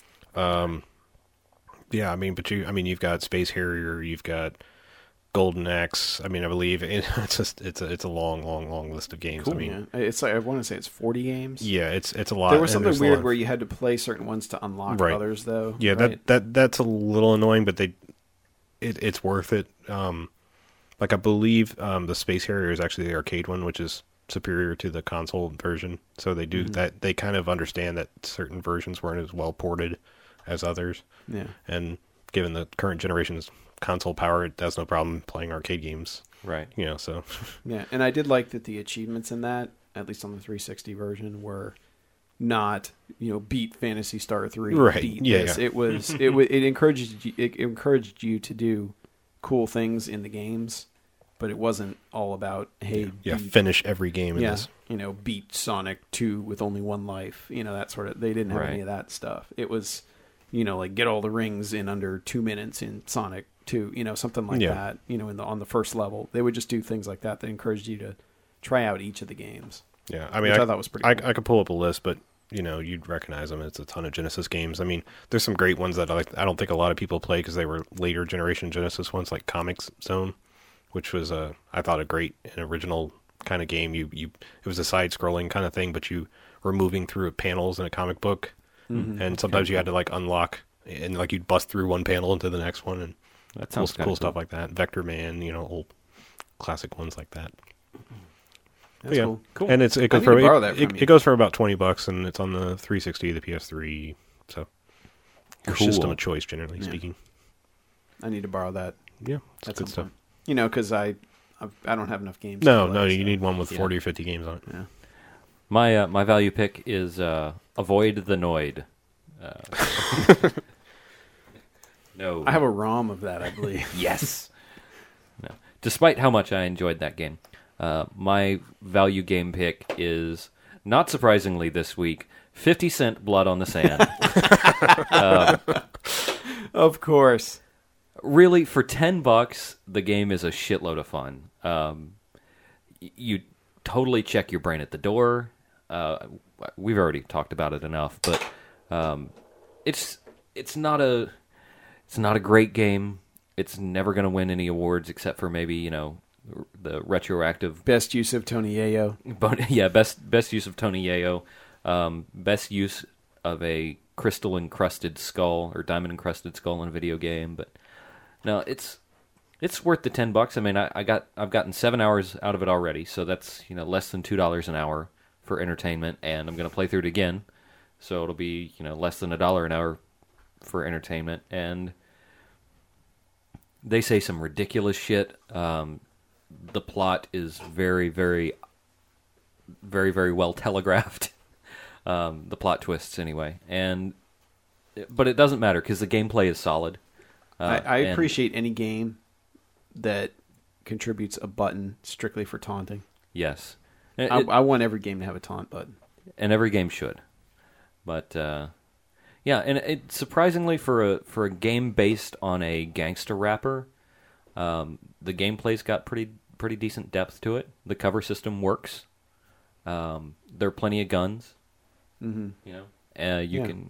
Um, yeah, I mean, but you, I mean, you've got Space Harrier, you've got Golden Axe. I mean, I believe it, it's just it's a it's a long, long, long list of games. I mean, Yeah. It's like I want to say it's forty games. yeah, it's it's a lot. There was and something there's a lot weird of- where you had to play certain ones to unlock Right. others, though. yeah, right? that that that's a little annoying, but they it it's worth it. Um, like I believe um the Space Harrier is actually the arcade one, which is superior to the console version. So they do that. They kind of understand that certain versions weren't as well ported as others, yeah. and given the current generation's console power, it has no problem playing arcade games. Right. You know, so Yeah, and I did like that the achievements in that, at least on the three sixty version, were not, you know, beat Fantasy Star three. Right, Beat yeah, this. yeah. It was it wa- it encouraged you, it encouraged you to do cool things in the games, but it wasn't all about hey yeah, beat, finish every game in yeah, this. you know, beat Sonic two with only one life. You know, that sort of. They didn't have Right. any of that stuff. It was, you know, like get all the rings in under two minutes in Sonic two. You know, something like Yeah. that. You know, in the on the first level, they would just do things like that that encouraged you to try out each of the games. Yeah, I mean, Which I, I thought was pretty I, cool. I could pull up a list, but you know, you'd recognize them. It's a ton of Genesis games. I mean, there's some great ones that I, I don't think a lot of people play because they were later generation Genesis ones, like Comics Zone, which was a I thought a great and original kind of game. You you it was a side scrolling kind of thing, but you were moving through panels in a comic book, Mm-hmm. and sometimes you had to like unlock and like you'd bust through one panel into the next one, and That cool, sounds kinda cool stuff like that. Vector Man, you know, old classic ones like that. That's yeah. cool. Cool. And it's it I goes need for to borrow it, that from it, you. it goes for about twenty bucks, and it's on the three sixty, the P S three. So your Cool. system of choice, generally Yeah. speaking. I need to borrow that Yeah, it's at good some stuff. point. You know, because I I've, I don't have enough games. No, to no, play, you so- need one with yeah. forty or fifty games on it. Yeah. My uh, my value pick is uh, Avoid the Noid. Uh, no. I have a ROM of that, I believe. Yes. No. Despite how much I enjoyed that game, uh, my value game pick is, not surprisingly this week, fifty cent Blood on the Sand. Of course. Really, for ten bucks, the game is a shitload of fun. Um, y- you totally check your brain at the door. Uh, we've already talked about it enough, but um, it's it's not a it's not a great game. It's never going to win any awards except for maybe, you know, the retroactive. Best use of Tony Yayo. But yeah, best best use of Tony Yayo, um, best use of a crystal encrusted skull or diamond encrusted skull in a video game. But no, it's it's worth the ten bucks. I mean, I, I got I've gotten seven hours out of it already, so that's, you know, less than two dollars an hour for entertainment, and I'm going to play through it again, so it'll be, you know, less than a dollar an hour for entertainment. And they say some ridiculous shit. Um, the plot is very, very, very, very well telegraphed. Um, the plot twists, anyway, and but it doesn't matter because the gameplay is solid. Uh, I, I and- appreciate any game that contributes a button strictly for taunting. Yes, I, It- I want every game to have a taunt button. and every game should. But uh, yeah, and it surprisingly for a for a game based on a gangster rapper, um, the gameplay's got pretty pretty decent depth to it. The cover system works. Um, there are plenty of guns. Mm-hmm. You know, uh, you Yeah. can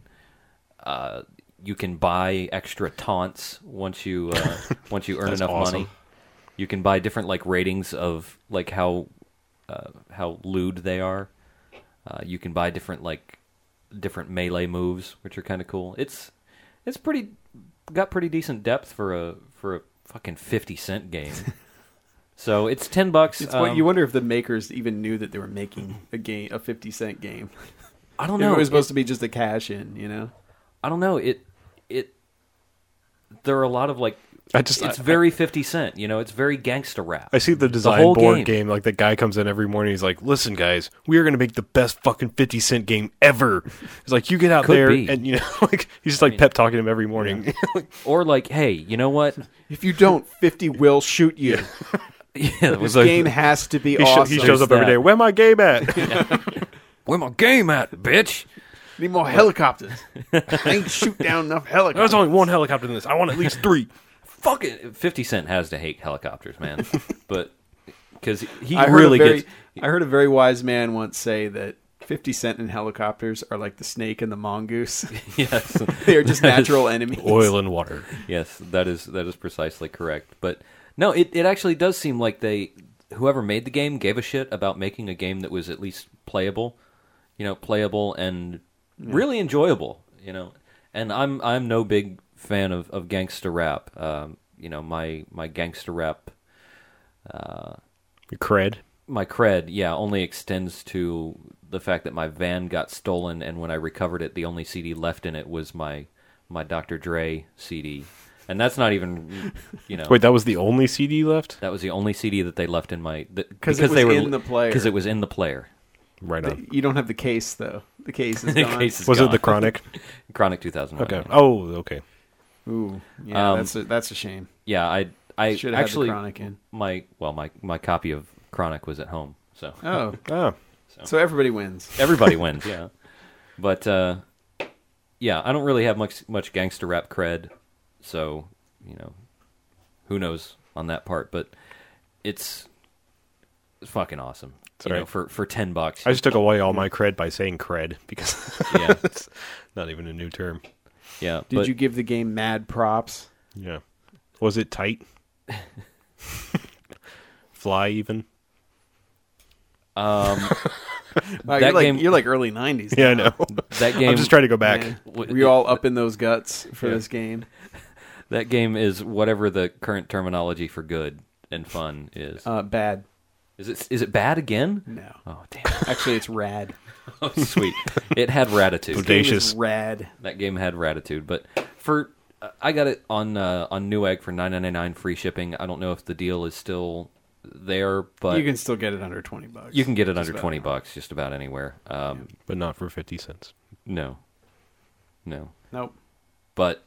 uh, you can buy extra taunts once you uh, once you earn That's enough awesome. money. You can buy different like ratings of like how uh, how lewd they are. Uh, you can buy different like different melee moves, which are kind of cool. It's it's pretty got pretty decent depth for a for a fucking fifty cent game. So it's ten bucks. It's what um, you wonder if the makers even knew that they were making a game, a fifty cent game. I don't If know. it was supposed It- to be just a cash in, you know. I don't know. It it there are a lot of like I just it's I, very fifty cent. You know, it's very gangsta rap. I see the design whole board game. game. Like the guy comes in every morning. He's like, "Listen, guys, we are going to make the best fucking fifty cent game ever." He's like, "You get out Could there be. and you know, like he's just like pep talking him every morning." Or like, hey, you know what? If you don't, fifty will shoot you. Yeah, it This was like, game has to be he, sho- awesome. he shows up every that. day. Where my game at? where my game at, bitch? Need more helicopters. I ain't shoot down enough helicopters. There's only one helicopter in this. I want at least three. Fuck it. fifty Cent has to hate helicopters, man. But because he I heard really a very, gets. I heard a very wise man once say that fifty Cent and helicopters are like the snake and the mongoose. Yes, They are just natural enemies. Oil and water. yes, that is that is precisely correct. But no, it it actually does seem like they whoever made the game gave a shit about making a game that was at least playable, you know, playable and really enjoyable, you know. And I'm I'm no big fan of, of gangster rap. Um, you know, my my gangster rap, uh, Cred. my cred, yeah, only extends to the fact that my van got stolen, and when I recovered it, the only C D left in it was my my Doctor Dre C D, and that's not even, you know, Wait, that was the only C D left? that was the only C D that they left in my th- 'Cause it because was they were in the player. because it was in the player. Right on. You don't have the case though. The case is The gone. case is Was gone. it the Chronic? Chronic two thousand one? Okay. Oh, okay. Ooh, yeah, Um, that's a, that's a shame. Yeah, I I Should have actually had the Chronic in. my well my my copy of Chronic was at home, so Oh, Ah, so everybody wins. everybody wins, yeah. But uh, yeah, I don't really have much much gangster rap cred, so you know, who knows on that part. But it's, it's fucking awesome. That's You know, right. for for ten bucks. I just took away all my cred by saying cred because Yeah, it's not even a new term. yeah. Did but, you give the game mad props? Yeah. Was it tight? Fly even? Um, Wow, That you're like game- you're like early nineties. Yeah, I now. know. that game. I'm just trying to go back. Man, W- were you all up in those guts for Yeah. this game? That game is whatever the current terminology for good. and fun is? Uh, bad. Is it is it bad again? No. Oh damn! Actually, it's rad. Oh, sweet. It had Ratitude. Bodacious. Game is rad. That game had Ratitude, but for uh, I got it on uh, on Newegg for nine ninety-nine free shipping. I don't know if the deal is still there, but You can still get it under twenty bucks. you can get it Just under about twenty anywhere. bucks just about anywhere. Um, But not for fifty cents. No, no, Nope. but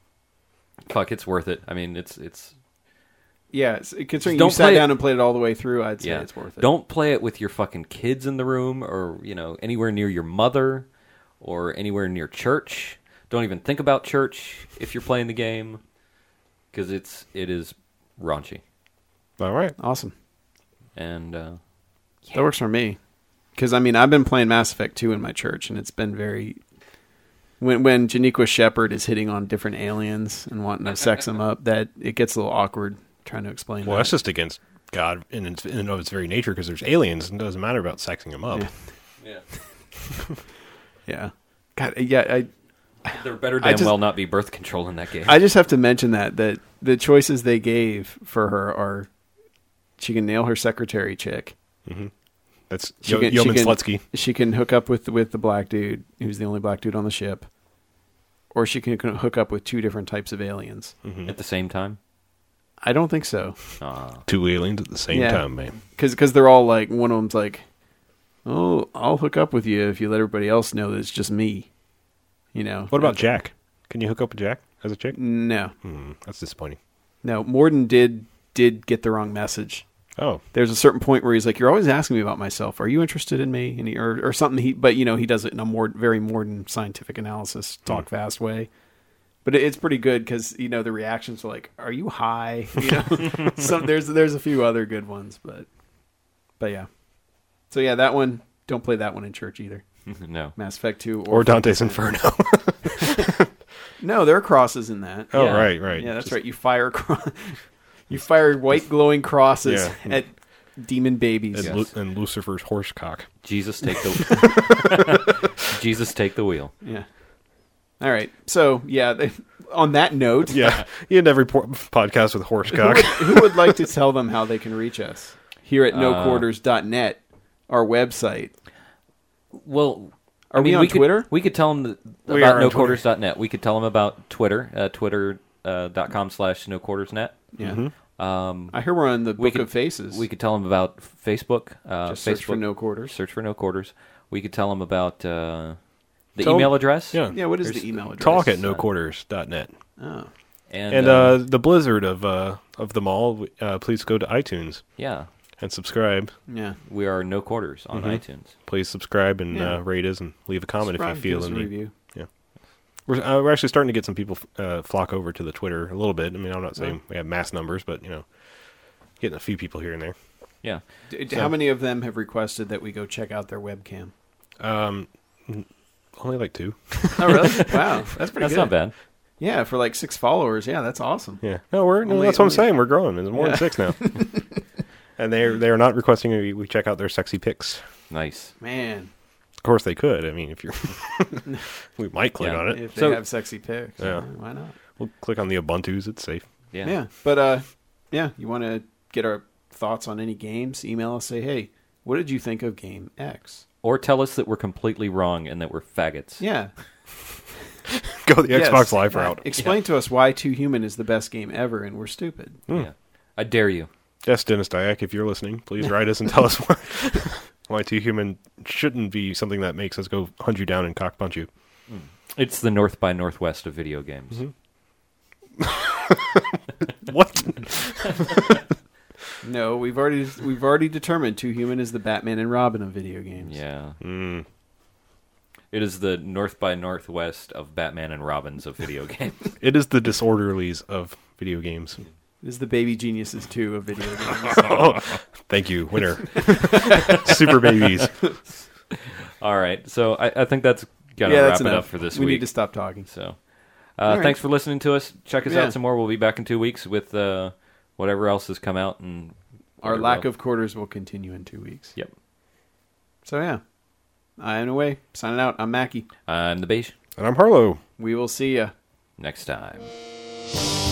fuck, it's worth it. I mean, it's it's Yeah, it's- considering Don't you sat play it- down and played it all the way through, I'd say yeah. it's worth it. Don't play it with your fucking kids in the room, or you know, anywhere near your mother, or anywhere near church. Don't even think about church if you're playing the game, because it's it is raunchy. All right. Awesome. And uh, That works for me. Because, I mean, I've been playing Mass Effect two in my church, and it's been very... When when Janiqua Shepard is hitting on different aliens and wanting to sex them up, that it gets a little awkward trying to explain Well, that. that's just against God in, its, in and of its very nature because there's aliens and it doesn't matter about sexing them up. Yeah. yeah, Yeah. God, yeah, I... there better I damn just- well not be birth control in that game. I just have to mention that that the choices they gave for her are she can nail her secretary chick. That's She Yo- can- she Yeoman can- Slutsky. She can hook up with with the black dude who's the only black dude on the ship, or she can can hook up with two different types of aliens. At the same time. I don't think so, Uh, Two aliens at the same Yeah. time, man. because they're all like one of them's like, oh, I'll hook up with you if you let everybody else know that it's just me. You know. What about Jack? Can you hook up with Jack as a chick? No, Hmm, that's disappointing. no. Morden did did get the wrong message. Oh, There's a certain point where he's like, "You're always asking me about myself. Are you interested in me?" And he, or or something. He, but you know, he does it in a more very modern scientific analysis, talk fast way. But it, it's pretty good because you know the reactions are like, "Are you high?" You know, some there's there's a few other good ones, but but yeah. So yeah, that one. Don't play that one in church either. no. Mass Effect two or Dante's Inferno. No, there are crosses in that. Oh, Yeah. right, right. Yeah, that's Just- right. You fire cro- you fire white glowing crosses Yeah. at demon babies. And, Yes. Lu- and Lucifer's horsecock. Jesus take the Jesus take the wheel. Yeah. All right. So yeah, they, on that note, Yeah, you end every por- podcast with who, horsecock. would, who would like to tell them how they can reach us here at Uh, no quarters dot net, our website? Well, Are I we mean, on we could, Twitter? We could tell them th- We about are on no quarters dot net. We could tell them about Twitter, uh, twitter dot com slash no quarters net. Yeah. Um, I hear we're on the We Book could- of Faces. we could tell them about Facebook. Uh, just Facebook, search for no quarters. Search for no quarters. We could tell them about uh, the Tell 'em- email address. Yeah. Yeah. What is There's the email address? Talk at uh, no quarters dot net. Oh. And, And uh, uh, the blizzard of uh, of them all, uh, please go to iTunes yeah, and subscribe. Yeah. we are no quarters on Mhm. iTunes. Please subscribe and Yeah. uh, rate us and leave a comment Subscribe, if you give feel us the a need. review. We're, uh, we're actually starting to get some people uh, flock over to the Twitter a little bit. I mean, I'm not saying we have mass numbers, but you know, getting a few people here and there. Yeah, D- So- How many of them have requested that we go check out their webcam? Um, only like two. Oh, really? Wow, that's pretty that's good. not bad. Yeah, for like six followers. Yeah, that's awesome. Yeah, no, we're no, Only- that's what I'm only- saying. We're growing. There's more Yeah. than six now, and they they are not requesting we, we check out their sexy pics. Nice. Man, Of course, they could. I mean, if you're, we might click Yeah. on it. if they So- have sexy pics, Yeah. uh, why not? We'll click on the Ubuntu's. It's safe. Yeah. Yeah, but uh, yeah, you want to get our thoughts on any games? Email us. Say, hey, what did you think of Game X? Or tell us that we're completely wrong and that we're faggots. Yeah, Go the Yes. Xbox Live Yeah. route. Explain to us why Two Human is the best game ever, and we're stupid. Yeah. I dare you. Yes, Dennis Dyack, if you're listening, please write us and tell us why, why Two Human shouldn't be something that makes us go hunt you down and cock punch you. It's the North by Northwest of video games. What? No, we've already we've already determined Two Human is the Batman and Robin of video games. Yeah. Mm. It is the North by Northwest of Batman and Robins of video games. It is the disorderlies of video games. It is the Baby Geniuses two of video games. Oh, thank you, winner. Super babies. All right. So I, I think that's got to yeah, wrap that's it enough up for this we week. need to stop talking. So uh, All right. thanks for listening to us. Check us Yeah. out some more. We'll be back in two weeks with uh, whatever else has come out. And Our lack of quarters will continue in two weeks. Yep. So yeah, I am away. Signing out. I'm Mackie. I'm the Beige. And I'm Harlow. We will see ya. Next time.